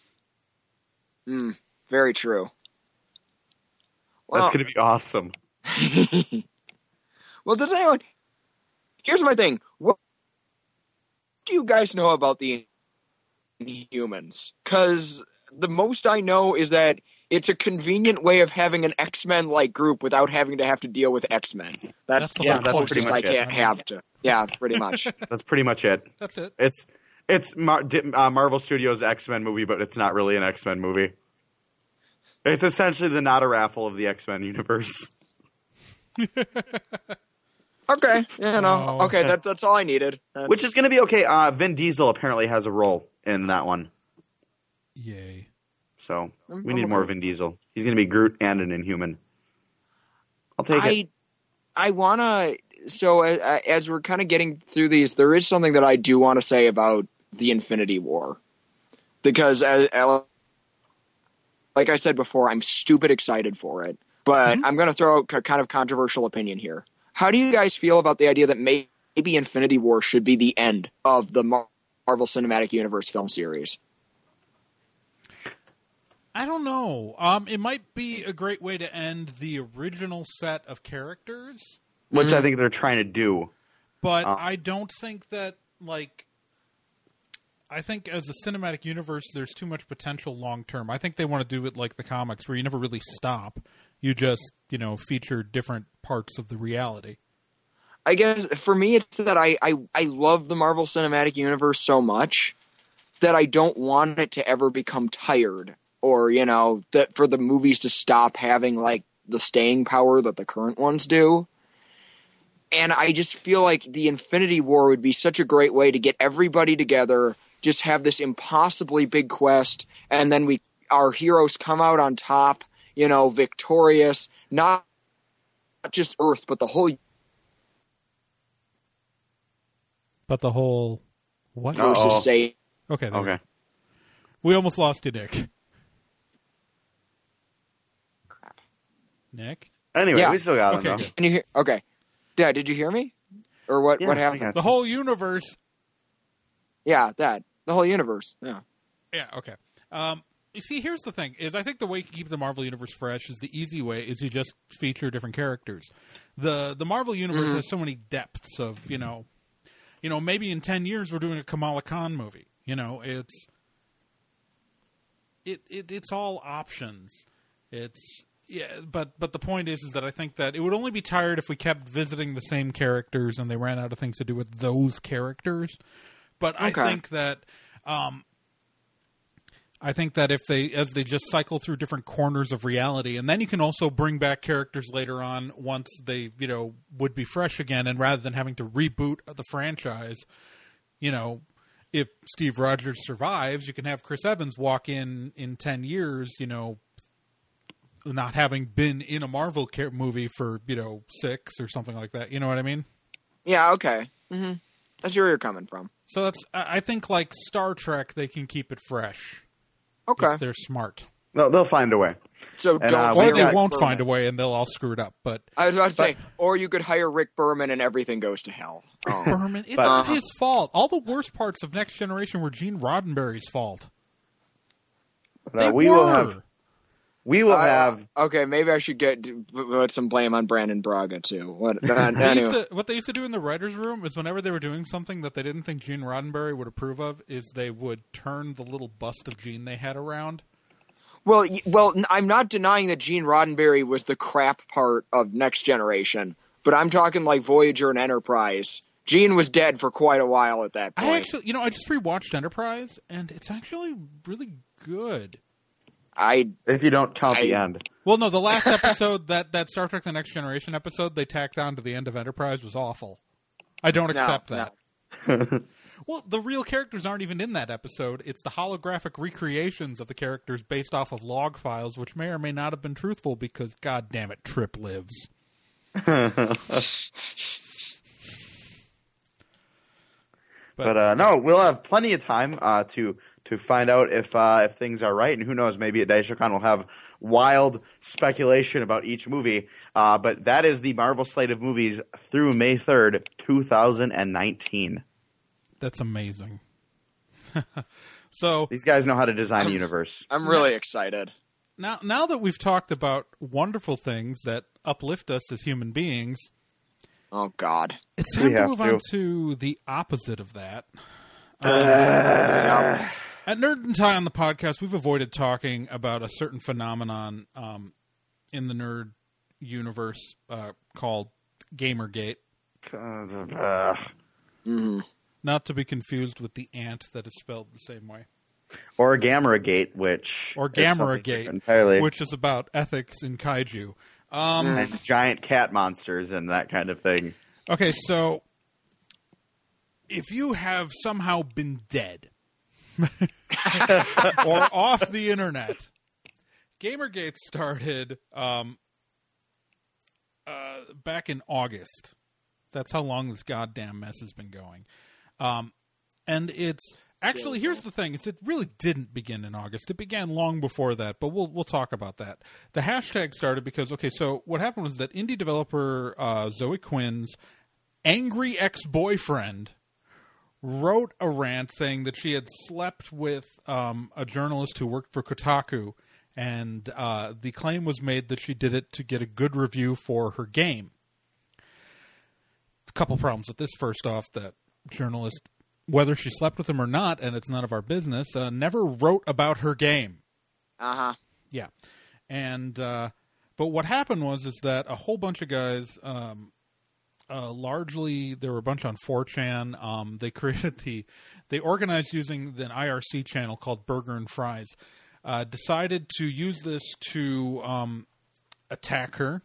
Very true. That's going to be awesome. Well, does anyone... Here's my thing. What do you guys know about the Inhumans? Because the most I know is that it's a convenient way of having an X-Men-like group without having to have to deal with X-Men. That's the closest I can't have to. Yeah, pretty much. That's pretty much it. That's it. It's Marvel Studios' X-Men movie, but it's not really an X-Men movie. It's essentially the not a raffle of the X-Men universe. Okay, okay, that's all I needed. Which is going to be okay. Vin Diesel apparently has a role in that one. Yay. So we need more Vin Diesel. He's going to be Groot and an Inhuman. I'll take it. I want to... So as we're kind of getting through these, there is something that I do want to say about the Infinity War. Because, like I said before, I'm stupid excited for it. But I'm going to throw out a kind of controversial opinion here. How do you guys feel about the idea that maybe Infinity War should be the end of the Marvel Cinematic Universe film series? I don't know. It might be a great way to end the original set of characters. Which I think they're trying to do. But I don't think that, I think as a cinematic universe, there's too much potential long term. I think they want to do it like the comics, where you never really stop. You just, feature different parts of the reality. I guess for me, it's that I love the Marvel Cinematic Universe so much that I don't want it to ever become tired, or that for the movies to stop having like the staying power that the current ones do. And I just feel like the Infinity War would be such a great way to get everybody together, just have this impossibly big quest, and then our heroes come out on top, victorious, not just Earth, but the whole. But the whole what? Versus say. Okay. Okay. We almost lost you, Nick. Crap. Nick? Anyway, Yeah. we still got Okay, him, good. Can you hear? Okay. Yeah, did you hear me? Or what? Yeah, What I happened? got The whole universe. Yeah, the whole universe. Yeah. Yeah, okay. You see, here's the thing, is I think the way you keep the Marvel Universe fresh is the easy way, is you just feature different characters. The Marvel Universe has so many depths of, maybe in 10 years we're doing a Kamala Khan movie. It's all options. But the point is that I think that it would only be tired if we kept visiting the same characters and they ran out of things to do with those characters. But I think that if they just cycle through different corners of reality, and then you can also bring back characters later on once they, would be fresh again, and rather than having to reboot the franchise, if Steve Rogers survives, you can have Chris Evans walk in 10 years, not having been in a Marvel movie for, 6 or something like that. You know what I mean? Yeah, okay. Mm-hmm. I see where you're coming from. So I think like Star Trek, they can keep it fresh. Okay. If they're smart. No, they'll find a way. So And, don't Or hire they Rick won't Berman. find a way and they'll all screw it up. But I was about to say, or you could hire Rick Berman and everything goes to hell. Oh. Berman, it's not his fault. All the worst parts of Next Generation were Gene Roddenberry's fault. They we were. will have. Okay, maybe I should put some blame on Brandon Braga too. What They used to do in the writers' room is whenever they were doing something that they didn't think Gene Roddenberry would approve of, is they would turn the little bust of Gene they had around. Well, I'm not denying that Gene Roddenberry was the crap part of Next Generation, but I'm talking like Voyager and Enterprise. Gene was dead for quite a while at that point. I actually, I just rewatched Enterprise, and it's actually really good. If you don't count the end. Well, no, the last episode, that Star Trek The Next Generation episode they tacked on to the end of Enterprise was awful. I don't accept that. Well, the real characters aren't even in that episode. It's the holographic recreations of the characters based off of log files, which may or may not have been truthful because, god damn it, Trip lives. But no, we'll have plenty of time to find out if things are right, and who knows, maybe at DaishoCon we'll have wild speculation about each movie. But that is the Marvel slate of movies through May 3rd, 2019. That's amazing. So these guys know how to design a universe. I'm really excited. Now that we've talked about wonderful things that uplift us as human beings, oh God, it's time to move on to the opposite of that. Yep. At Nerd and Tie on the podcast, we've avoided talking about a certain phenomenon in the nerd universe called Gamergate. Not to be confused with the ant that is spelled the same way. Or Gameragate, which which is about ethics in kaiju. And giant cat monsters and that kind of thing. Okay, so if you have somehow been dead or off the internet, Gamergate started back in August. That's how long this goddamn mess has been going. And it's actually, here's the thing, is it really didn't begin in August. It began long before that, but we'll talk about that. The hashtag started because, okay, so what happened was that indie developer Zoe Quinn's angry ex-boyfriend wrote a rant saying that she had slept with a journalist who worked for Kotaku, and the claim was made that she did it to get a good review for her game. A couple problems with this. First off, that journalist, whether she slept with him or not, and it's none of our business, never wrote about her game. Uh-huh. Yeah. And But what happened was that a whole bunch of guys, largely there were a bunch on 4chan. They organized using an IRC channel called Burger and Fries. Decided to use this to attack her.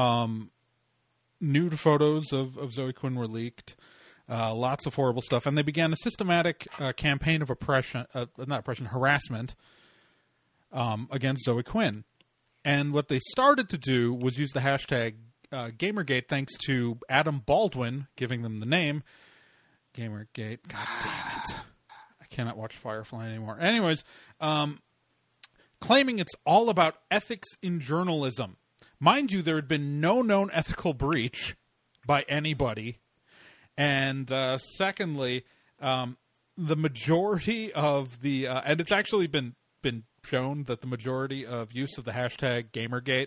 Nude photos of Zoe Quinn were leaked. Lots of horrible stuff, and they began a systematic campaign of harassment against Zoe Quinn. And what they started to do was use the hashtag Gamergate, thanks to Adam Baldwin giving them the name Gamergate. God damn it! I cannot watch Firefly anymore. Anyways, claiming it's all about ethics in journalism. Mind you, there had been no known ethical breach by anybody. And secondly, the majority of the and it's actually been shown that the majority of use of the hashtag Gamergate,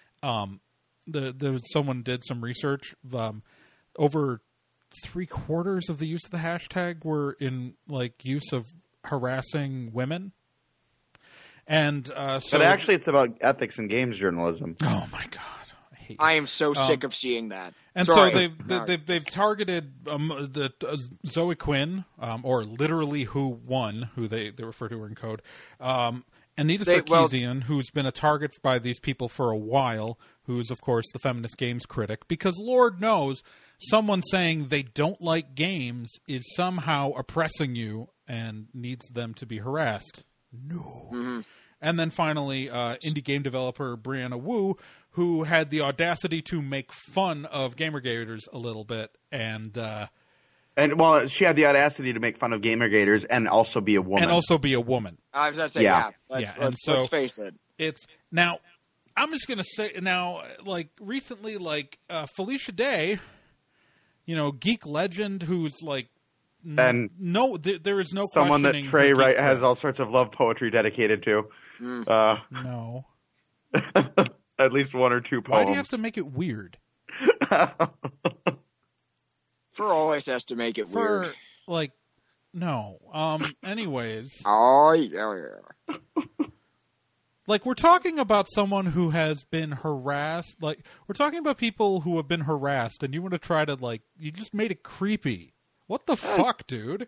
someone did some research. Over 3/4 of the use of the hashtag were in use of harassing women. And but actually, it's about ethics in games journalism. Oh my god. I am so sick of seeing that. And Sorry. so they've targeted Zoe Quinn, or literally who they refer to her in code, Anita Sarkeesian, who's been a target by these people for a while, who's, of course, the feminist games critic, because Lord knows someone saying they don't like games is somehow oppressing you and needs them to be harassed. No. Mm-hmm. And then finally, indie game developer Brianna Wu, who had the audacity to make fun of Gamergaters a little bit, and she had the audacity to make fun of Gamergaters and also be a woman. I was going to say, let's face it. It's now. I'm just going to say now, recently, Felicia Day, geek legend, who's and there is no someone that Trey Wright has all sorts of love poetry dedicated to. No. At least one or two poems. Why do you have to make it weird? For always has to make it weird. No. Anyways. Oh, yeah. We're talking about someone who has been harassed. We're talking about people who have been harassed, and you want to try to, you just made it creepy. What the fuck, dude?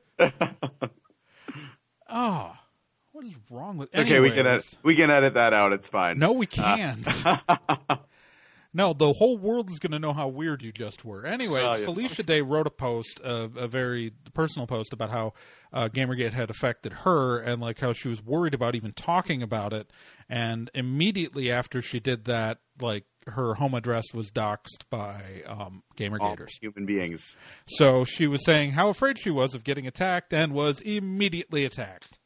What is wrong with... Okay, we can edit that out. It's fine. No, we can't. No, the whole world is going to know how weird you just were. Anyways, Felicia Day wrote a post, a very personal post, about how Gamergate had affected her and how she was worried about even talking about it. And immediately after she did that, her home address was doxxed by Gamergaters. Human beings. So she was saying how afraid she was of getting attacked and was immediately attacked.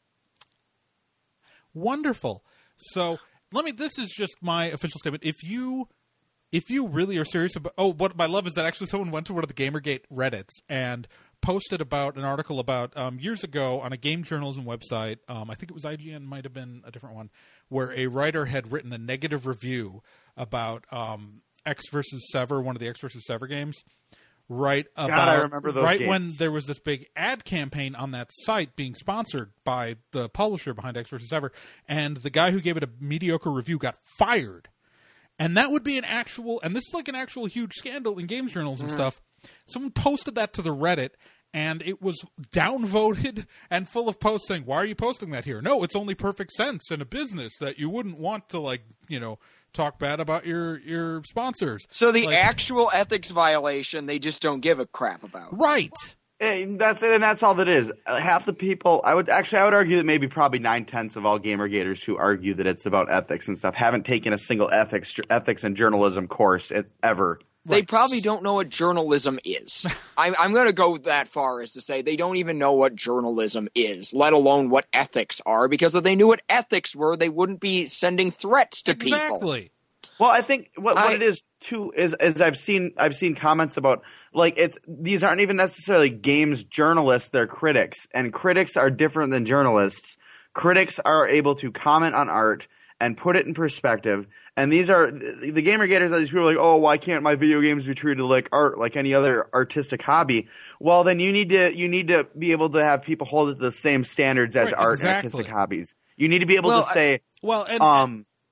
Wonderful. So this is just my official statement. If you really are serious about... what I love is that actually someone went to one of the Gamergate Reddits and posted about an article about years ago on a game journalism website. I think it was IGN, might have been a different one, where a writer had written a negative review about X vs. Sever, one of the X vs. Sever games. Right about God, I remember those games. When there was this big ad campaign on that site being sponsored by the publisher behind X vs. Sever, and the guy who gave it a mediocre review got fired. And that would be an actual huge scandal in games journals and stuff. Someone posted that to the Reddit, and it was downvoted and full of posts saying, "Why are you posting that here? No, it's only perfect sense in a business that you wouldn't want to talk bad about your sponsors." So the actual ethics violation, they just don't give a crap about. Right. And that's all that is. Half the people, I would argue that maybe probably 9/10 of all Gamergaters who argue that it's about ethics and stuff haven't taken a single ethics and journalism course ever. They probably don't know what journalism is. I'm going to go that far as to say they don't even know what journalism is, let alone what ethics are, because if they knew what ethics were, they wouldn't be sending threats to people. Exactly. Well, I think what it is too is I've seen comments about these aren't even necessarily games journalists, they're critics, and critics are different than journalists. Critics are able to comment on art and put it in perspective. And these are the Gamergaters are these people why can't my video games be treated like art, like any other artistic hobby? Well, then you need to be able to have people hold it to the same standards as art and artistic hobbies. You need to be able to say,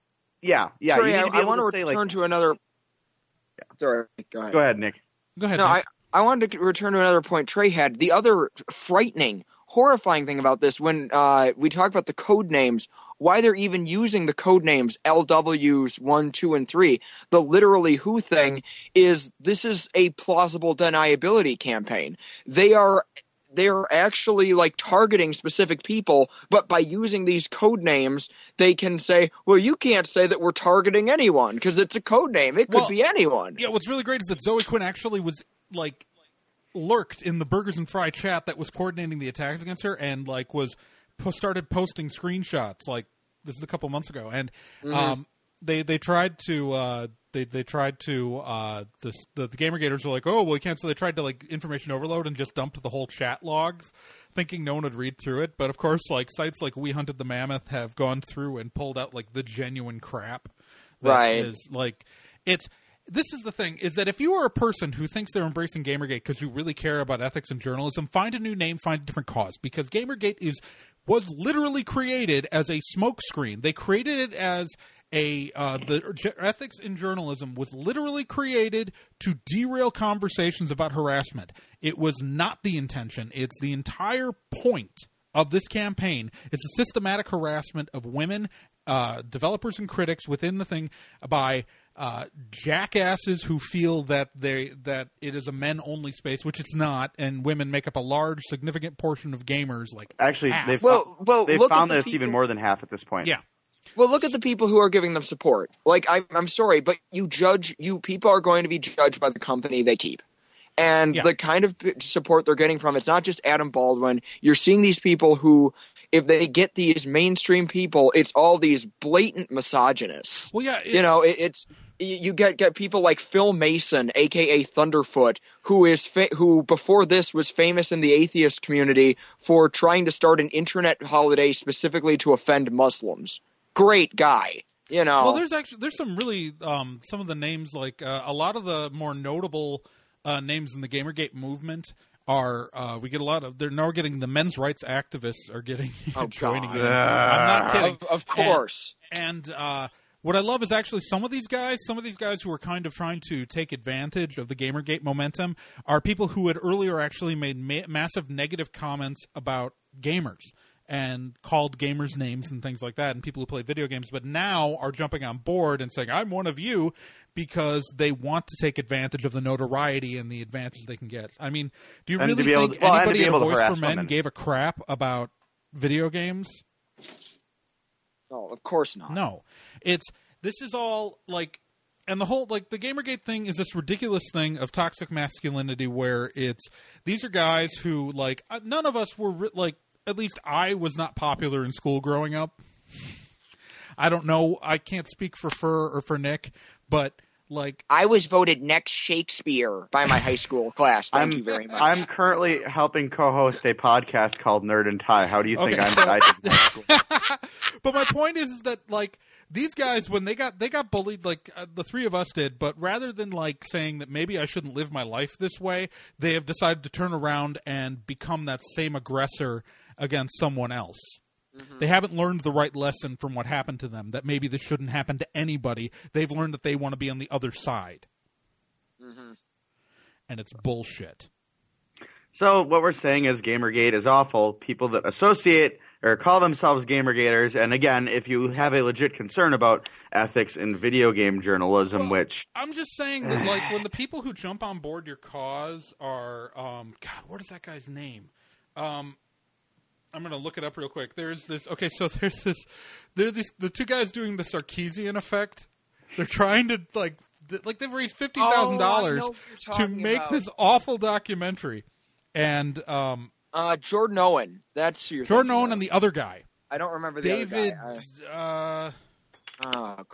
Yeah. Sorry, you need to be I able want to to say, return like, to another. Sorry, go ahead. go ahead, Nick. Go ahead. No, Nick. I wanted to return to another point Trey had. The other frightening, horrifying thing about this, when we talk about the code names, why they're even using the code names LWs 1, 2, and 3, the literally who thing is this is a plausible deniability campaign. They're actually like targeting specific people, but by using these code names, they can say, well, you can't say that we're targeting anyone because it's a code name. It could be anyone. Yeah, what's really great is that Zoe Quinn actually was like lurked in the Burgers and Fry chat that was coordinating the attacks against her, and like was started posting screenshots. Like this is a couple months ago, and they tried to. They tried to the Gamergaters were like, oh well, we can't. So they tried to like information overload and just dumped the whole chat logs, thinking no one would read through it. But of course, like sites like We Hunted the Mammoth have gone through and pulled out like the genuine crap. That is like it's. This is the thing: is that if you are a person who thinks they're embracing Gamergate because you really care about ethics and journalism, find a new name, find a different cause, because Gamergate was literally created as a smokescreen. They created it as the ethics in journalism was literally created to derail conversations about harassment. It was not the intention. It's the entire point of this campaign. It's a systematic harassment of women, developers and critics within the thing by jackasses who feel that it is a men-only space, which it's not, and women make up a large, significant portion of gamers. Like actually, half. they've look found at that it's even more than half at this point. Yeah. Well, look at the people who are giving them support. Like, I'm sorry, but people are going to be judged by the company they keep. And the kind of support they're getting from, it's not just Adam Baldwin. You're seeing these people who, if they get these mainstream people, it's all these blatant misogynists. Well, yeah. You get people like Phil Mason, a.k.a. Thunderfoot, who before this was famous in the atheist community for trying to start an internet holiday specifically to offend Muslims. Great guy, Well, there's some really some of the names, like a lot of the more notable names in the Gamergate movement are we get a lot of. They're now getting the men's rights activists are getting joining in. I'm not kidding. Of course. And what I love is actually some of these guys who are kind of trying to take advantage of the Gamergate momentum are people who had earlier actually made massive negative comments about gamers and called gamers names and things like that, and people who play video games, but now are jumping on board and saying, I'm one of you, because they want to take advantage of the notoriety and the advantage they can get. I mean, do you really think anybody in A Voice for Men gave a crap about video games? No, of course not. No. This is all, like, and the whole, like, the Gamergate thing is this ridiculous thing of toxic masculinity where these are guys who, like, none of us were, like, at least I was not popular in school growing up. I don't know. I can't speak for Fur or for Nick, but like I was voted next Shakespeare by my high school class. Thank you very much. I'm currently helping co-host a podcast called Nerd and Tie. How do you think I did in school? But my point is that like these guys, when they got bullied, like the three of us did, but rather than like saying that maybe I shouldn't live my life this way, they have decided to turn around and become that same aggressor against someone else. Mm-hmm. They haven't learned the right lesson from what happened to them, that maybe this shouldn't happen to anybody. They've learned that they want to be on the other side. Mm-hmm. And it's bullshit. So what we're saying is Gamergate is awful. People that associate or call themselves Gamergaters, and again, if you have a legit concern about ethics in video game journalism, which... I'm just saying that like when the people who jump on board your cause are... God, what is that guy's name? I'm going to look it up real quick. There's this... Okay, so there's the two guys doing the Sarkeesian effect. They're trying to, like they've raised $50,000 to make this awful documentary. And... Jordan Owen. That's who you're Jordan Owen of. and the other guy. I don't remember the David, other guy. Oh,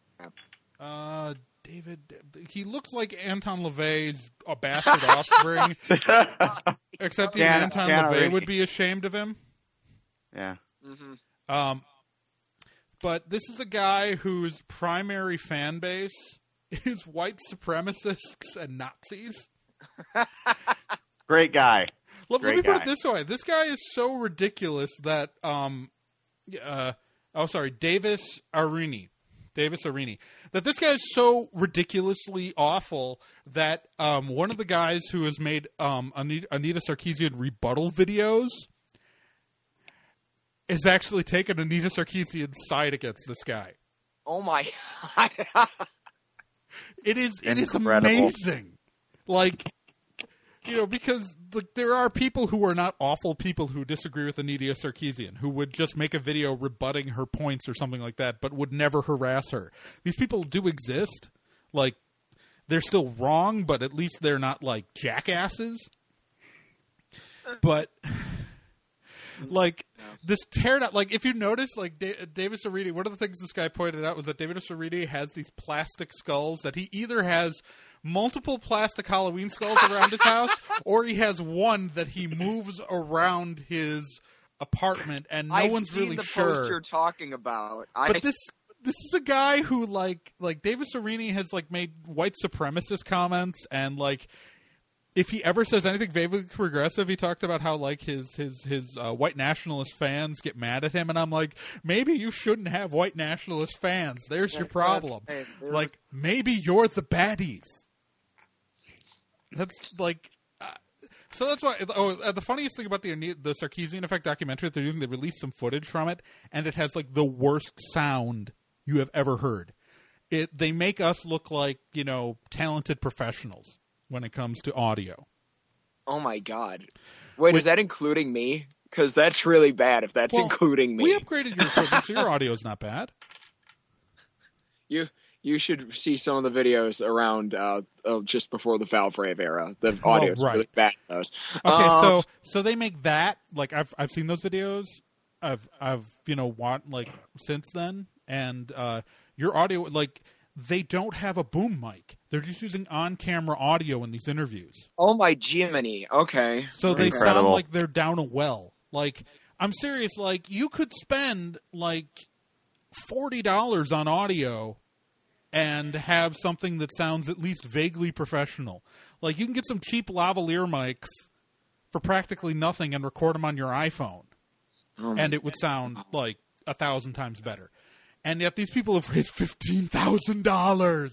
crap. David... He looks like Anton LaVey's a bastard offspring. Except Anton LaVey would be ashamed of him. Yeah. Mm-hmm. But this is a guy whose primary fan base is white supremacists and Nazis. Great guy. Let me put it this way. This guy is so ridiculous that Davis Arini. Davis Arini, that this guy is so ridiculously awful that one of the guys who has made Anita Sarkeesian rebuttal videos has actually taken Anita Sarkeesian's side against this guy. Oh my God. It is Incredible. amazing. Like, because there are people who are not awful people who disagree with Anita Sarkeesian, who would just make a video rebutting her points or something like that, but would never harass her. These people do exist. Like, they're still wrong, but at least they're not, like, jackasses. But, like, this teardown, like, if you notice, like, Davis Arini, one of the things this guy pointed out was that Davis Arini has these plastic skulls that he either has multiple plastic Halloween skulls around his house, or he has one that he moves around his apartment, and no one's really sure. I've seen the post you're talking about. But this is a guy who, like Davis Arini has, like, made white supremacist comments, and, like, if he ever says anything vaguely progressive, he talked about how, like, his white nationalist fans get mad at him, and I'm like, maybe you shouldn't have white nationalist fans. There's your problem. Like, maybe you're the baddies. That's like, so that's why. The funniest thing about the Sarkeesian Effect documentary that they're using, they released some footage from it, and it has, like, the worst sound you have ever heard. They make us look like, talented professionals when it comes to audio. Oh my God! Wait, is that including me? Because that's really bad. If that's including me, we upgraded your equipment, so your audio is not bad. You should see some of the videos around just before the Valve Rave era. The audio is really bad in those. Okay, so they make that, like, I've seen those videos. I've since then, and your audio, like, they don't have a boom mic. They're just using on-camera audio in these interviews. Oh my Jiminy! Okay, so they sound like they're down a well. Like, I'm serious. Like, you could spend like $40 on audio and have something that sounds at least vaguely professional. Like, you can get some cheap lavalier mics for practically nothing and record them on your iPhone, and it would sound like 1,000 times better. And yet these people have raised $15,000.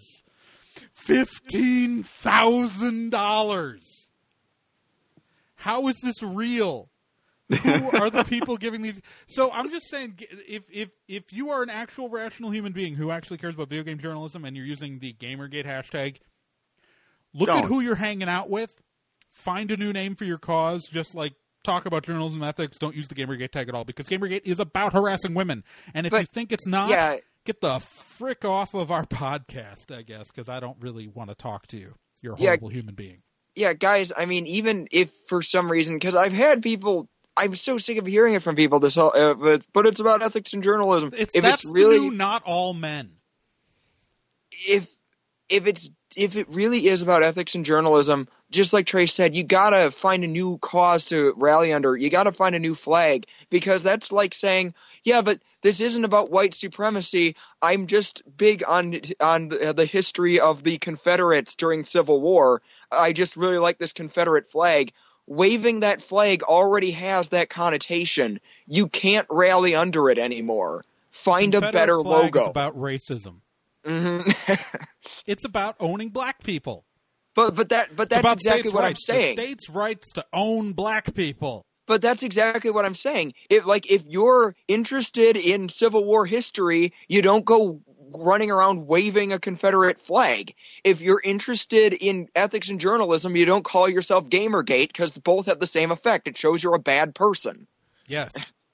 $15,000. How is this real? Who are the people giving these? So I'm just saying, if you are an actual rational human being who actually cares about video game journalism and you're using the Gamergate hashtag, look at who you're hanging out with. Find a new name for your cause. Just like talk about journalism ethics. Don't use the Gamergate tag at all, because Gamergate is about harassing women. And if you think it's not, get the frick off of our podcast, I guess, because I don't really want to talk to you. You're a horrible human being. Yeah, guys, I mean, even if for some reason, because I've had people, I'm so sick of hearing it from people, this whole, but it's about ethics and journalism. That's really the new not all men. If it really is about ethics and journalism, just like Trey said, you gotta find a new cause to rally under. You gotta find a new flag, because that's like saying, yeah, but this isn't about white supremacy. I'm just big on the history of the Confederates during Civil War. I just really like this Confederate flag. Waving that flag already has that connotation. You can't rally under it anymore. Find a better logo. It's about racism. Mm-hmm. It's about owning black people. But that's exactly what I'm saying. The state's rights to own black people. But that's exactly what I'm saying. If you're interested in Civil War history, you don't go running around waving a Confederate flag. If you're interested in ethics and journalism, you don't call yourself Gamergate, because both have the same effect. It shows you're a bad person. Yes.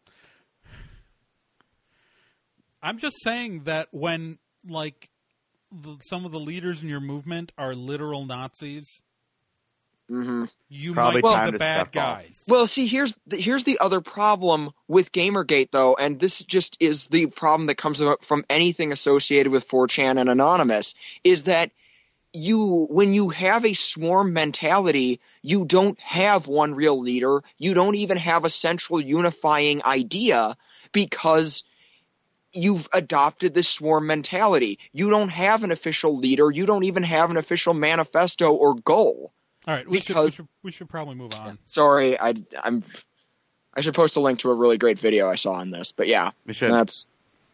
I'm just saying that when, like, some of the leaders in your movement are literal Nazis, you Probably might be the bad guys. Well, see, here's the other problem with Gamergate, though, and this just is the problem that comes from anything associated with 4chan and Anonymous, is that when you have a swarm mentality, you don't have one real leader. You don't even have a central unifying idea, because you've adopted this swarm mentality. You don't have an official leader. You don't even have an official manifesto or goal. All right, we should probably move on. Sorry, I should post a link to a really great video I saw on this, but yeah, we should.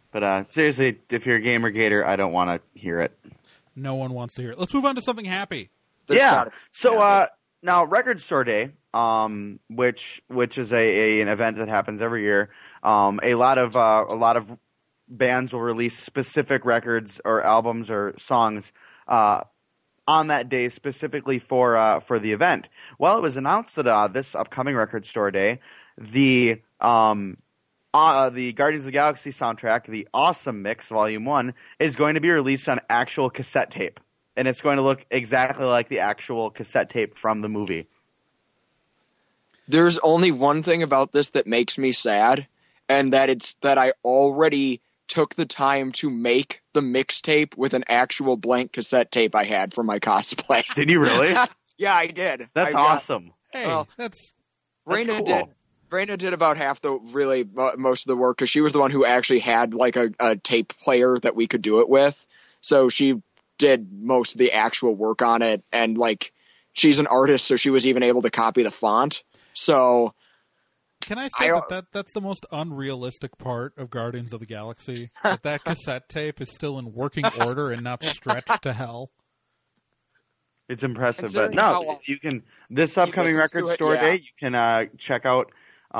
But seriously, if you're a gamer gator, I don't want to hear it. No one wants to hear it. Let's move on to something happy. So now Record Store Day, which is an event that happens every year. A lot of bands will release specific records or albums or songs on that day specifically for the event. Well, it was announced that this upcoming Record Store Day, the Guardians of the Galaxy soundtrack, the Awesome Mix Volume 1, is going to be released on actual cassette tape. And it's going to look exactly like the actual cassette tape from the movie. There's only one thing about this that makes me sad, and that I already took the time to make the mixtape with an actual blank cassette tape I had for my cosplay. Did you really? Yeah, I did. That's awesome. Hey, that's Raina cool. Raina did about half most of the work because she was the one who actually had like a tape player that we could do it with. So she did most of the actual work on it, and like she's an artist, so she was even able to copy the font. So can I say that's the most unrealistic part of Guardians of the Galaxy? that cassette tape is still in working order and not stretched to hell. It's impressive, but no, you can. This upcoming Record Store Day, you can check out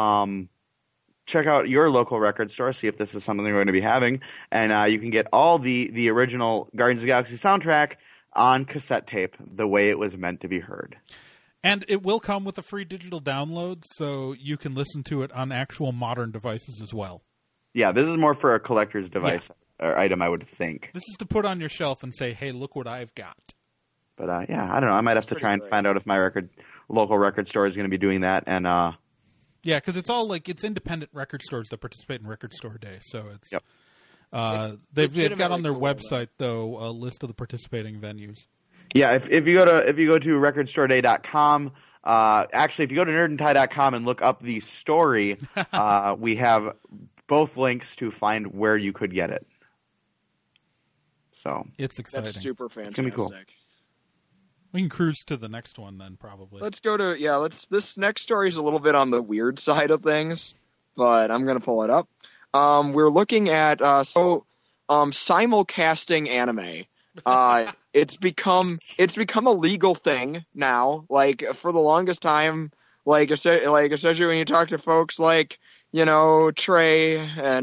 your local record store, see if this is something they're going to be having, and you can get all the original Guardians of the Galaxy soundtrack on cassette tape, the way it was meant to be heard. And it will come with a free digital download, so you can listen to it on actual modern devices as well. Yeah, this is more for a collector's device or item, I would think. This is to put on your shelf and say, hey, look what I've got. But I don't know. I might have to try and find out if my local record store is going to be doing that. And yeah, because it's all it's independent record stores that participate in Record Store Day. So it's they've got on their website though a list of the participating venues. Yeah, if you go to recordstoreday.com, actually if you go to nerdandtie.com and look up the story, we have both links to find where you could get it. So it's exciting. That's super fantastic. It's gonna be cool. We can cruise to the next one then, probably. Let's go to this next story is a little bit on the weird side of things, but I'm gonna pull it up. We're looking at simulcasting anime. It's become a legal thing now. Like for the longest time, especially when you talk to folks like Trey.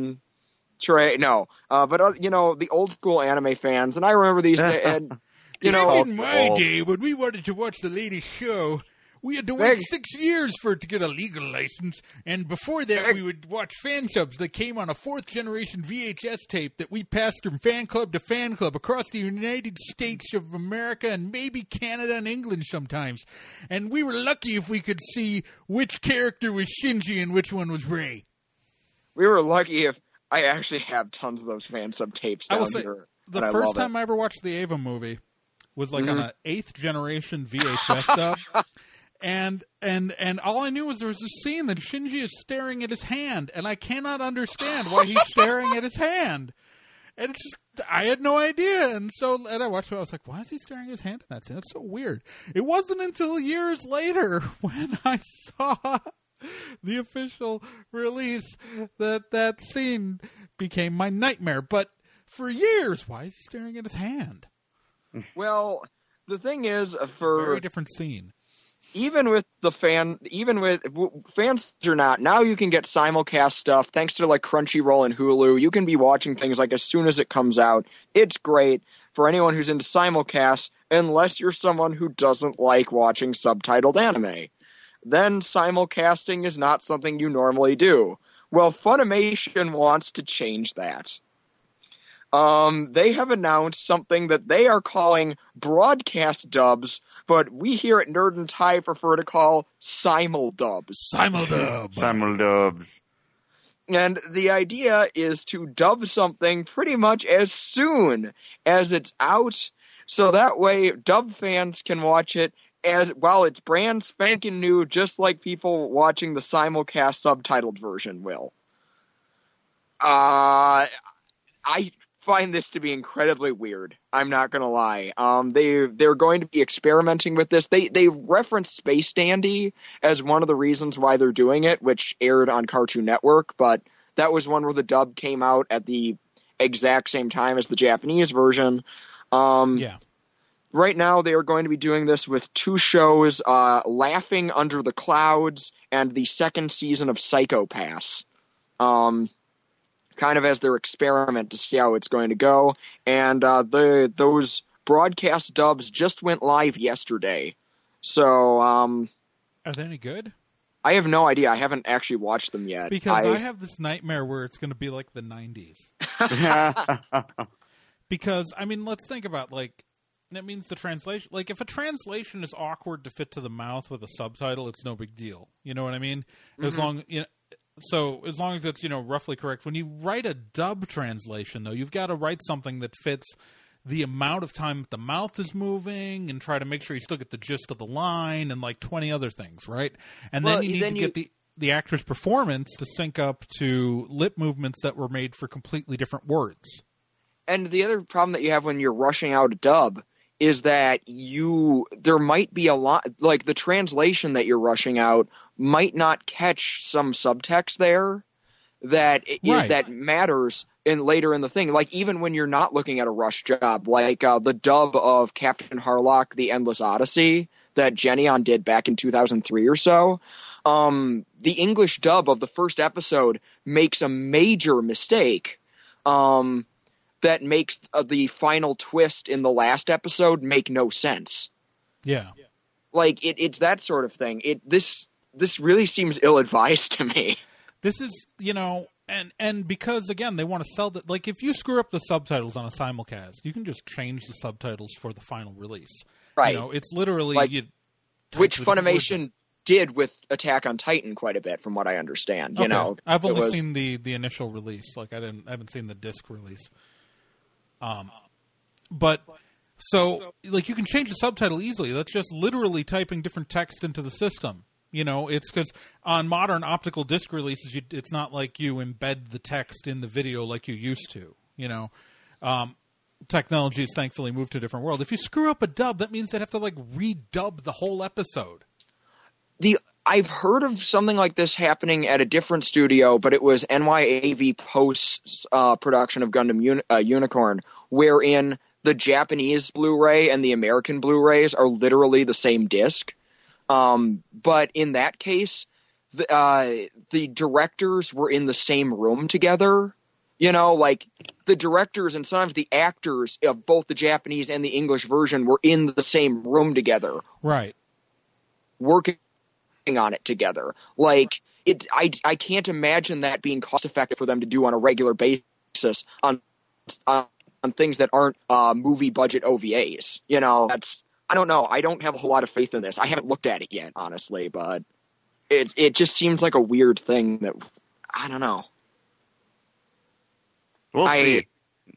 But the old school anime fans, and I remember these and. Back in my day, when we wanted to watch the latest show, we had to wait 6 years for it to get a legal license. And before that, we would watch fan subs that came on a 4th-generation VHS tape that we passed from fan club to fan club across the United States of America and maybe Canada and England sometimes. And we were lucky if we could see which character was Shinji and which one was Rei. We were lucky if I actually have tons of those fan sub tapes down here. The first time I ever watched the Ava movie was on an 8th-generation VHS dub, and all I knew was there was a scene that Shinji is staring at his hand, and I cannot understand why he's staring at his hand. And it's just, I had no idea, and I watched it, I was like, why is he staring at his hand in that scene? That's so weird. It wasn't until years later when I saw the official release that scene became my nightmare. But for years, why is he staring at his hand? Well, the thing is, very different scene. Even with fans or not, now you can get simulcast stuff thanks to like Crunchyroll and Hulu. You can be watching things like as soon as it comes out. It's great for anyone who's into simulcast, unless you're someone who doesn't like watching subtitled anime. Then simulcasting is not something you normally do. Well, Funimation wants to change that. They have announced something that they are calling broadcast dubs, but we here at Nerd and Tie prefer to call simuldubs. Simuldubs. And the idea is to dub something pretty much as soon as it's out, so that way dub fans can watch it while it's brand spanking new, just like people watching the simulcast subtitled version will. I find this to be incredibly weird. I'm not gonna lie. They're going to be experimenting with this. They reference Space Dandy as one of the reasons why they're doing it, which aired on Cartoon Network, but that was one where the dub came out at the exact same time as the Japanese version. Yeah. Right now, they are going to be doing this with 2 shows, Laughing Under the Clouds and the 2nd season of Psycho Pass. Kind of as their experiment to see how it's going to go. And those broadcast dubs just went live yesterday. So, are they any good? I have no idea. I haven't actually watched them yet. Because I have this nightmare where it's going to be like the 90s. Because, I mean, let's think about, like, that means the translation. Like, if a translation is awkward to fit to the mouth with a subtitle, it's no big deal. You know what I mean? As long as it's, roughly correct. When you write a dub translation, though, you've got to write something that fits the amount of time the mouth is moving and try to make sure you still get the gist of the line and, like, 20 other things, right? And then you need to get the actor's performance to sync up to lip movements that were made for completely different words. And the other problem that you have when you're rushing out a dub is that there might be a lot, like the translation that you're rushing out might not catch some subtext there that that matters later in the thing. Like even when you're not looking at a rush job, like the dub of Captain Harlock: The Endless Odyssey that Geneon did back in 2003 or so, the English dub of the first episode makes a major mistake. That makes the final twist in the last episode make no sense. Yeah. Like, it's that sort of thing. This really seems ill-advised to me. This is, and because, again, they want to sell that. Like, if you screw up the subtitles on a simulcast, you can just change the subtitles for the final release. Right. It's literally... Like, which Funimation did with Attack on Titan quite a bit, from what I understand. Okay. I've only seen the initial release. Like, I haven't seen the disc release. But so like you can change the subtitle easily. That's just literally typing different text into the system. It's because on modern optical disc releases, it's not like you embed the text in the video like you used to. Technology has thankfully moved to a different world. If you screw up a dub, that means they'd have to like redub the whole episode. I've heard of something like this happening at a different studio, but it was NYAV Post's production of Gundam Unicorn, wherein the Japanese Blu-ray and the American Blu-rays are literally the same disc. But in that case, the directors were in the same room together. Like the directors and sometimes the actors of both the Japanese and the English version were in the same room together. Right. Working on it together. Like I can't imagine that being cost effective for them to do on a regular basis on things that aren't movie budget OVAs. I don't know. I don't have a whole lot of faith in this. I haven't looked at it yet, honestly, but it just seems like a weird thing that I don't know. We'll see.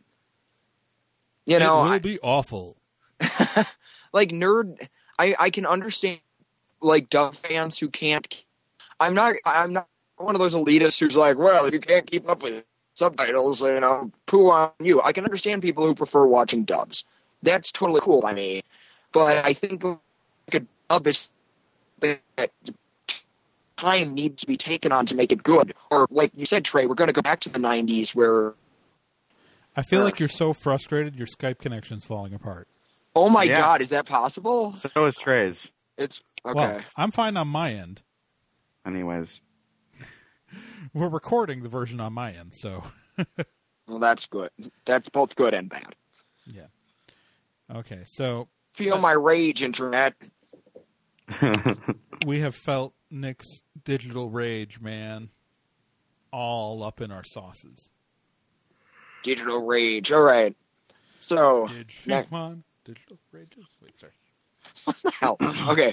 It will be awful. Like I can understand like dub fans who can't. I'm not one of those elitists who's like, well, if you can't keep up with subtitles, poo on you. I can understand people who prefer watching dubs. That's totally cool by me. But I think like a dub is that time needs to be taken on to make it good. Or like you said, Trey, we're going to go back to the 90s where. I feel like you're so frustrated, your Skype connection's falling apart. Oh my God, is that possible? So is Trey's. It's okay. Well, I'm fine on my end. Anyways. We're recording the version on my end, so. Well, that's good. That's both good and bad. Yeah. Okay, so. Feel my rage, Internet. We have felt Nick's digital rage, man, all up in our sauces. Digital rage. All right. So. Digimon. Digital rages? Wait, sorry. What the hell? Okay.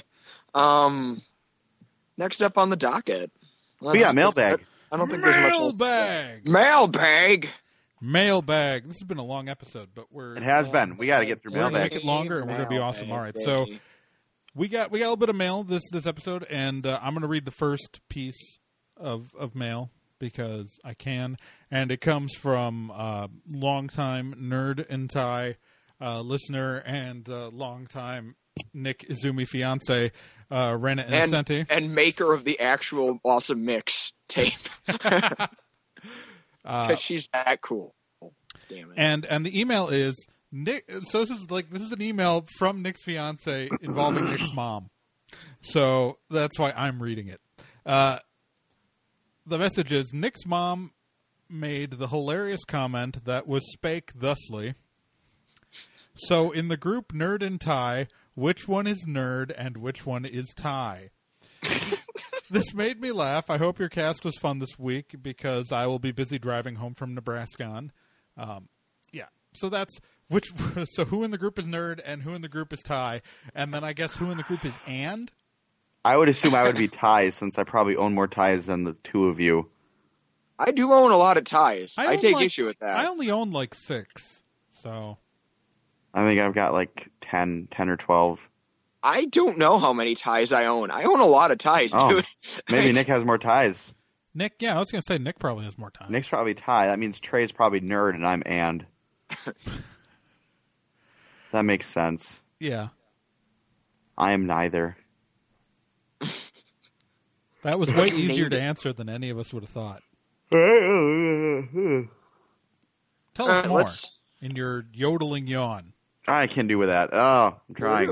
Next up on the docket. Mailbag. I don't think there's much else to say. Mailbag! Mailbag! This has been a long episode, but It has been. We got to get through We're going to mailbag. make it longer, and we're going to be awesome. All right, so we got a little bit of mail this episode, and I'm going to read the first piece of mail because I can, and it comes from longtime Nerd and Tie listener and longtime Nick Izumi fiance, Rena Innocenti. And maker of the actual Awesome Mix tape. Because she's that cool. Damn it. And the email is Nick. So this is an email from Nick's fiance involving Nick's mom. So that's why I'm reading it. The message is Nick's mom made the hilarious comment that was spake thusly. So in the group Nerd and Ty, which one is Nerd and which one is Ty? This made me laugh. I hope your cast was fun this week because I will be busy driving home from Nebraska. Yeah. So that's so who in the group is Nerd and who in the group is Ty, and then I guess who in the group is And? I would assume I would be ties since I probably own more ties than the two of you. I do own a lot of ties. I own, take issue with that. I only own like 6. So I think I've got like 10 or 12. I don't know how many ties I own. I own a lot of ties, dude. Maybe Nick has more ties. Nick, yeah, I was going to say Nick probably has more ties. Nick's probably Ty. That means Trey's probably Nerd and I'm And. That makes sense. Yeah. I am neither. That was way easier to answer than any of us would have thought. Tell us more in your yodeling yawn. I can do with that. Oh, I'm trying.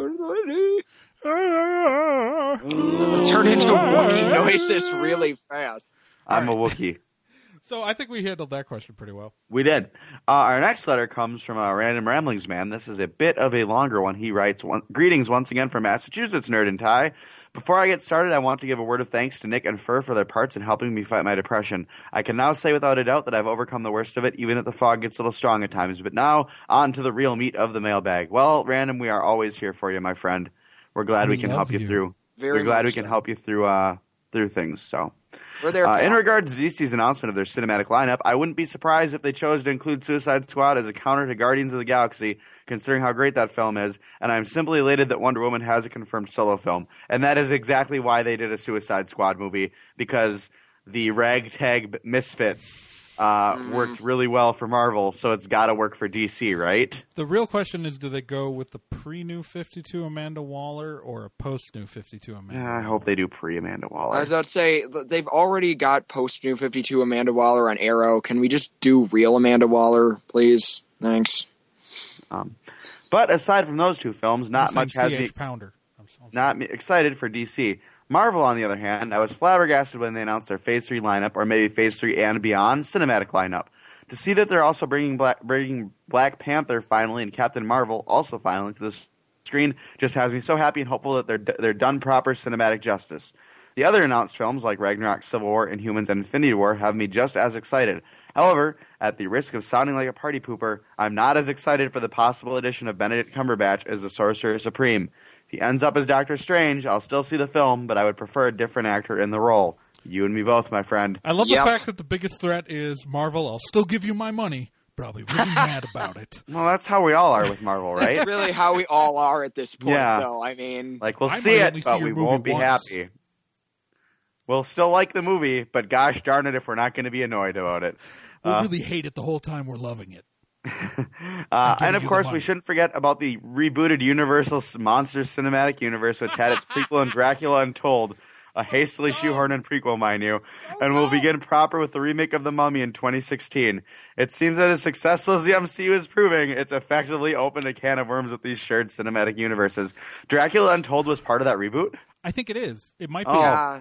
Turn into Wookiee noises really fast. I'm a Wookiee. So I think we handled that question pretty well. We did. Our next letter comes from a Random Ramblings man. This is a bit of a longer one. He writes, greetings once again from Massachusetts, Nerd and Ty. Before I get started, I want to give a word of thanks to Nick and Fur for their parts in helping me fight my depression. I can now say without a doubt that I've overcome the worst of it, even if the fog gets a little strong at times. But now, on to the real meat of the mailbag. Well, Random, we are always here for you, my friend. We're glad we can help you through. We're glad we can help you through things. So, in regards to DC's announcement of their cinematic lineup, I wouldn't be surprised if they chose to include Suicide Squad as a counter to Guardians of the Galaxy, considering how great that film is. And I'm simply elated that Wonder Woman has a confirmed solo film, and that is exactly why they did a Suicide Squad movie, because the ragtag misfits worked really well for Marvel, so it's got to work for DC, right? The real question is, do they go with the pre-New 52 Amanda Waller or a post-New 52 Amanda Waller? I hope they do pre-Amanda Waller. I was about to say, they've already got post-New 52 Amanda Waller on Arrow. Can we just do real Amanda Waller, please? Thanks. But aside from those two films, not much has me excited for DC. Marvel, on the other hand, I was flabbergasted when they announced their Phase 3 lineup, or maybe Phase 3 and beyond, cinematic lineup. To see that they're also bringing Black Panther finally and Captain Marvel also finally to the screen just has me so happy and hopeful that they're done proper cinematic justice. The other announced films like Ragnarok, Civil War, Inhumans, and Infinity War have me just as excited. However, at the risk of sounding like a party pooper, I'm not as excited for the possible addition of Benedict Cumberbatch as the Sorcerer Supreme. If he ends up as Doctor Strange, I'll still see the film, but I would prefer a different actor in the role. You and me both, my friend. I love the fact that the biggest threat is Marvel. I'll still give you my money, but I'll be really mad about it. Well, that's how we all are with Marvel, right? That's really how we all are at this point, though. I mean, like, we'll see it, but we won't be happy. We'll still like the movie, but gosh darn it if we're not going to be annoyed about it. We'll really hate it the whole time we're loving it. And of course, we shouldn't forget about the rebooted Universal Monsters Cinematic Universe, which had its prequel in Dracula Untold, a hastily shoehorned prequel, mind you, and will begin proper with the remake of The Mummy in 2016. It seems that as successful as the MCU is proving, it's effectively opened a can of worms with these shared cinematic universes. Dracula Untold was part of that reboot? I think it is. It might be. Yeah,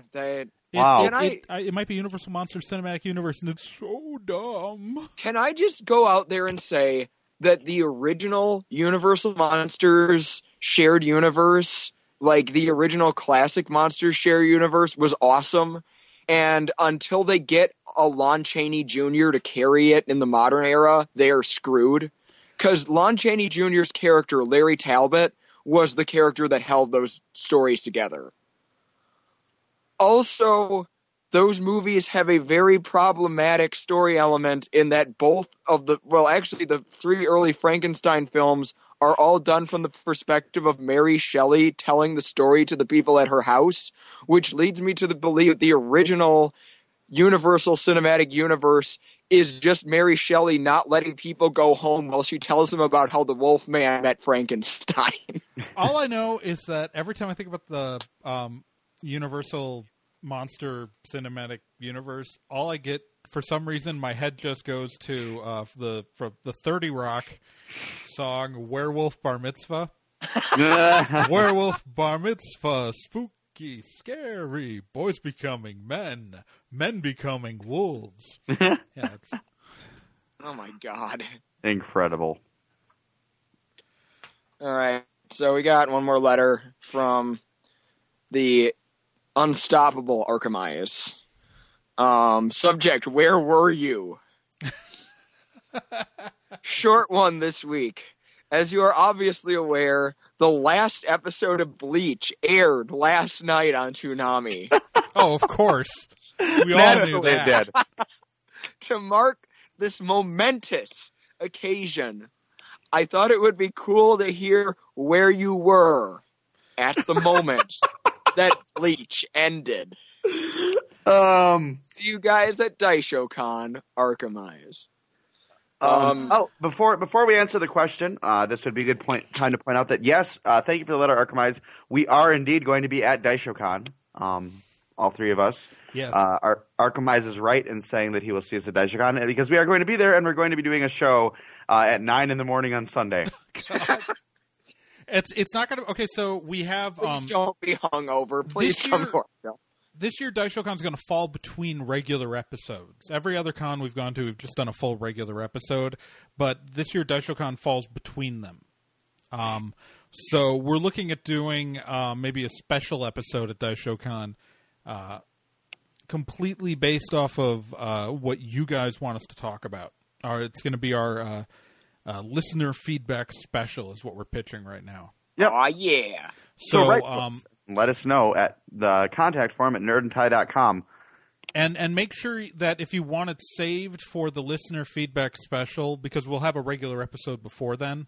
it might be Universal Monsters Cinematic Universe, and it's so dumb. Can I just go out there and say that the original Universal Monsters shared universe, like the original classic Monsters shared universe, was awesome, and until they get a Lon Chaney Jr. to carry it in the modern era, they are screwed. Because Lon Chaney Jr.'s character, Larry Talbot, was the character that held those stories together. Also, those movies have a very problematic story element in that both of the 3 early Frankenstein films are all done from the perspective of Mary Shelley telling the story to the people at her house, which leads me to believe the original Universal Cinematic Universe is just Mary Shelley not letting people go home while she tells them about how the Wolfman met Frankenstein. All I know is that every time I think about the Universal Monster Cinematic Universe, all I get for some reason my head just goes to the 30 Rock song "Werewolf Bar Mitzvah." Werewolf Bar Mitzvah, spooky, scary, boys becoming men, men becoming wolves. Yeah, it's... Oh my god. Incredible. All right, so we got one more letter from the unstoppable Archimius. Subject, where were you? Short one this week. As you are obviously aware, the last episode of Bleach aired last night on Toonami. Oh, of course. We all knew that. Dead. To mark this momentous occasion, I thought it would be cool to hear where you were at the moment that Bleach ended. See you guys at DaishoCon, Archimize. Before we answer the question, this would be a good time to point out that yes, thank you for the letter, Archimize. We are indeed going to be at DaishoCon, all three of us. Yes. Archimize is right in saying that he will see us at DaishoCon because we are going to be there and we're going to be doing a show at 9 in the morning on Sunday. It's not going to. Okay, so we have. Please don't be hungover. Please come for it. This year, DaishoCon is going to fall between regular episodes. Every other con we've gone to, we've just done a full regular episode. But this year, DaishoCon falls between them. So we're looking at doing maybe a special episode at DaishoCon, completely based off of what you guys want us to talk about. It's going to be our listener feedback special is what we're pitching right now. Yep. Aw, yeah. So let us know at the contact form at nerdandtie.com. And make sure that if you want it saved for the listener feedback special, because we'll have a regular episode before then,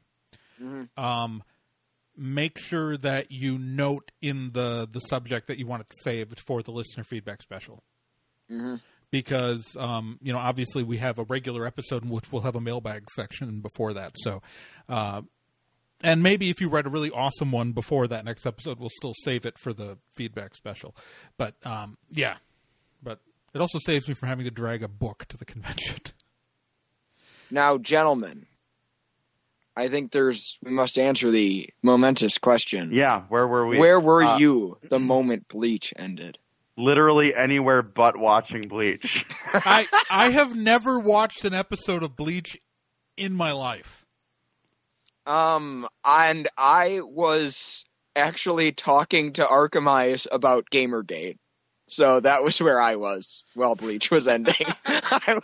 make sure that you note in the subject that you want it saved for the listener feedback special. Mm-hmm. Because, obviously we have a regular episode in which we'll have a mailbag section before that. So, and maybe if you write a really awesome one before that next episode, we'll still save it for the feedback special. But, yeah. But it also saves me from having to drag a book to the convention. Now, gentlemen, I think we must answer the momentous question. Yeah, where were we? Where were you the moment Bleach ended? Literally anywhere but watching Bleach. I have never watched an episode of Bleach in my life. And I was actually talking to Archimius about Gamergate. So that was where I was while Bleach was ending. I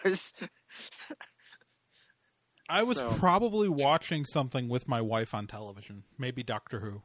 was probably watching something with my wife on television. Maybe Doctor Who.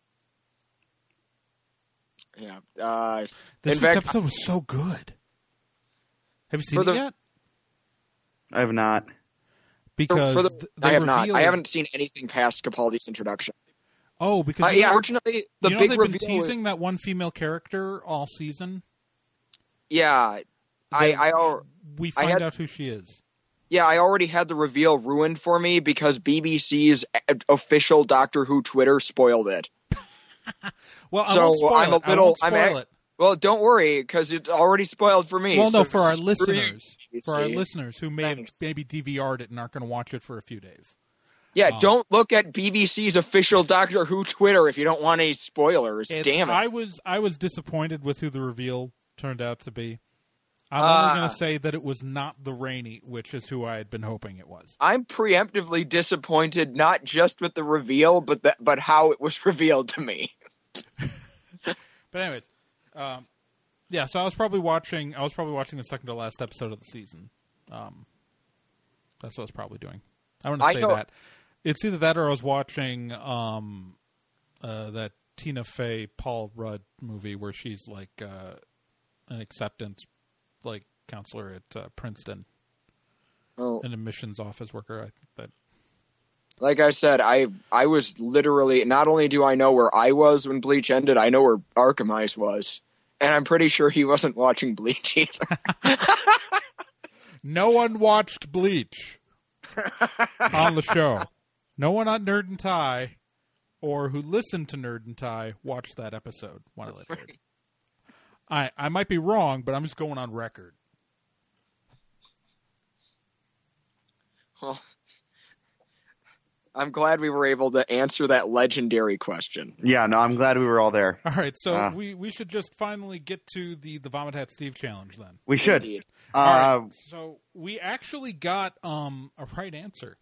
Yeah. This week's episode was so good. Have you seen it yet? I have not. Because I have not. I haven't seen anything past Capaldi's introduction. Oh, because unfortunately, the big they've reveal been teasing that one female character all season. Yeah, we find out who she is. Yeah, I already had the reveal ruined for me because BBC's official Doctor Who Twitter spoiled it. Well, I won't spoil it. Well, don't worry, because it's already spoiled for me. Well, no, for our listeners. For our listeners who may have maybe DVR'd it and aren't going to watch it for a few days. Yeah, don't look at BBC's official Doctor Who Twitter if you don't want any spoilers. Damn it. I was disappointed with who the reveal turned out to be. I'm only going to say that it was not the Rainy, which is who I had been hoping it was. I'm preemptively disappointed, not just with the reveal, but how it was revealed to me. But anyways, yeah. So I was probably watching the second to last episode of the season. That's what I was probably doing. I want to say that it's either that or I was watching that Tina Fey Paul Rudd movie where she's like an acceptance counselor at Princeton, an admissions office worker. Like I said, I was literally, not only do I know where I was when Bleach ended, I know where Archimize was. And I'm pretty sure he wasn't watching Bleach either. No one watched Bleach on the show. No one on Nerd and Tie or who listened to Nerd and Tie watched that episode when it aired. I might be wrong, but I'm just going on record. Well, I'm glad we were able to answer that legendary question. Yeah, no, I'm glad we were all there. All right, so we should just finally get to the Vomit Hat Steve challenge then. We should. Indeed. All right, so we actually got a right answer.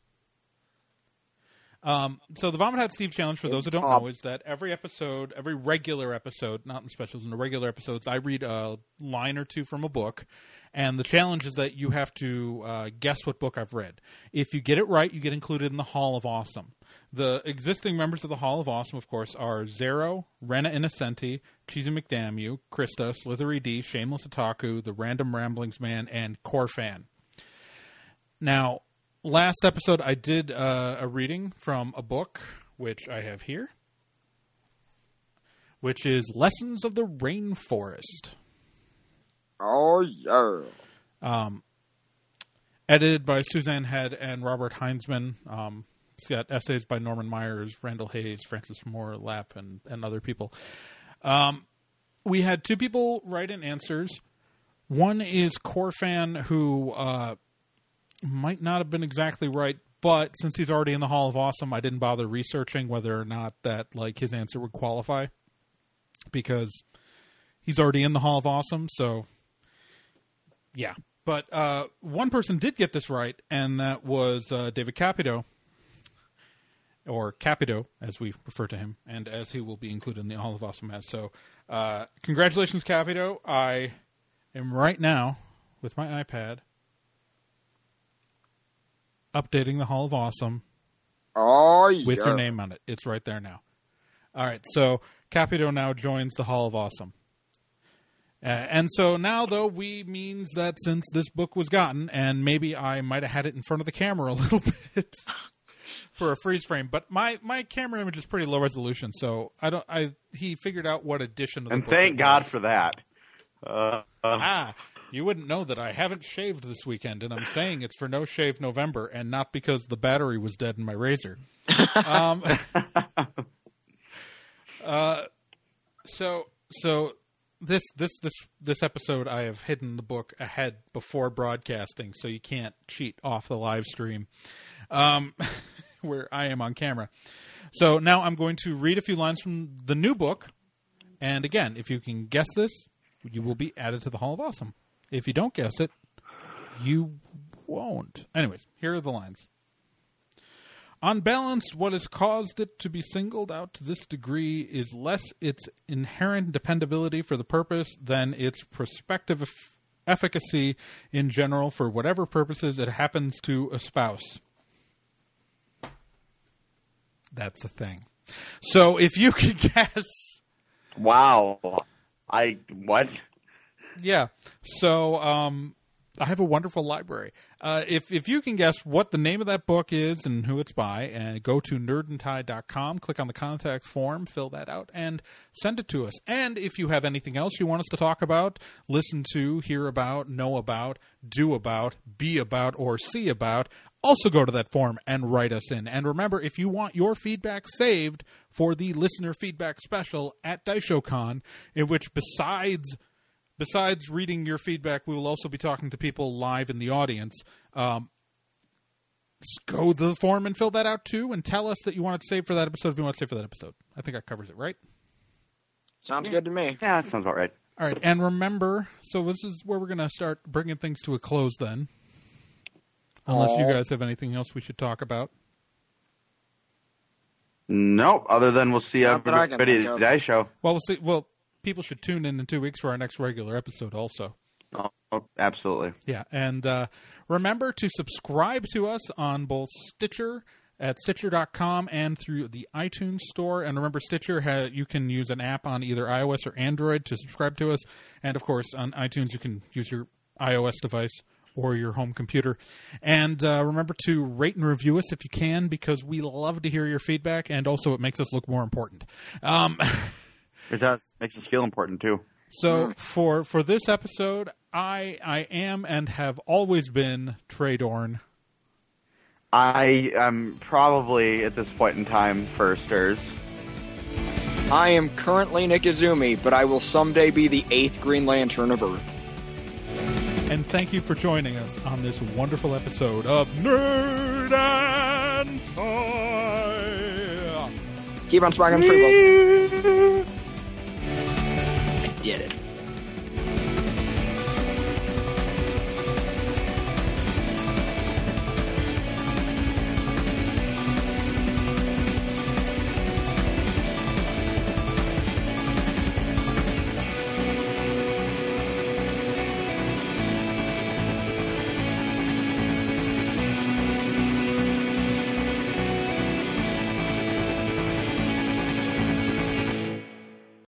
So the Vomit Hat Steve challenge, for those who don't know, is that every regular episode, not in specials, in the regular episodes, I read a line or two from a book, and the challenge is that you have to guess what book I've read. If you get it right, you get included in the Hall of Awesome. The existing members of the Hall of Awesome, of course, are Zero, Rena Innocenti, Cheesy McDamn, Krista, Slithery D, Shameless Otaku, The Random Ramblings Man, and Corfan. Now, last episode, I did a reading from a book, which I have here, which is Lessons of the Rainforest. Oh, yeah. Edited by Suzanne Head and Robert Heinzman. It's got essays by Norman Myers, Randall Hayes, Francis Moore Lapp, and other people. We had two people write in answers. One is Corfan, who might not have been exactly right, but since he's already in the Hall of Awesome, I didn't bother researching whether or not that his answer would qualify, because he's already in the Hall of Awesome. So yeah, but one person did get this right, and that was David Capito, or Capito as we refer to him, and as he will be included in the Hall of Awesome as. So congratulations, Capito. I am right now with my iPad updating the Hall of Awesome with your name on it. It's right there now. All right, so Capito now joins the Hall of Awesome. And so now, though, means that since this book was gotten, and maybe I might have had it in front of the camera a little bit for a freeze frame, but my camera image is pretty low resolution, so he figured out what edition of the book. And thank God for that. You wouldn't know that I haven't shaved this weekend, and I'm saying it's for No Shave November, and not because the battery was dead in my razor. So this episode, I have hidden the book ahead before broadcasting, so you can't cheat off the live stream where I am on camera. So now I'm going to read a few lines from the new book, and again, if you can guess this, you will be added to the Hall of Awesome. If you don't guess it, you won't. Anyways, here are the lines. On balance, what has caused it to be singled out to this degree is less its inherent dependability for the purpose than its prospective efficacy in general for whatever purposes it happens to espouse. That's the thing. So if you can guess... Wow. What? Yeah. So I have a wonderful library. If you can guess what the name of that book is and who it's by, and go to nerdandtie.com, click on the contact form, fill that out, and send it to us. And if you have anything else you want us to talk about, listen to, hear about, know about, do about, be about, or see about, also go to that form and write us in. And remember, if you want your feedback saved for the listener feedback special at DaishoCon, in which besides reading your feedback, we will also be talking to people live in the audience. Go to the form and fill that out too, and tell us that you want it saved for that episode if you want it saved for that episode. I think that covers it, right? Sounds good to me. Yeah, that sounds about right. All right, and remember, so this is where we're going to start bringing things to a close then. Unless you guys have anything else we should talk about. Nope, other than we'll see everybody at the Today Show. Well, we'll see. Well, people should tune in 2 weeks for our next regular episode also. Oh, absolutely. Yeah, and remember to subscribe to us on both Stitcher at Stitcher.com and through the iTunes Store. And remember, Stitcher, you can use an app on either iOS or Android to subscribe to us. And, of course, on iTunes, you can use your iOS device or your home computer. And remember to rate and review us if you can, because we love to hear your feedback, and also it makes us look more important. It does. Makes us feel important, too. So for this episode, I am and have always been Trey Dorn. I am probably, at this point in time, Firsters. I am currently Nick Izumi, but I will someday be the 8th Green Lantern of Earth. And thank you for joining us on this wonderful episode of Nerd and Toy. Keep on sparking free. I did it.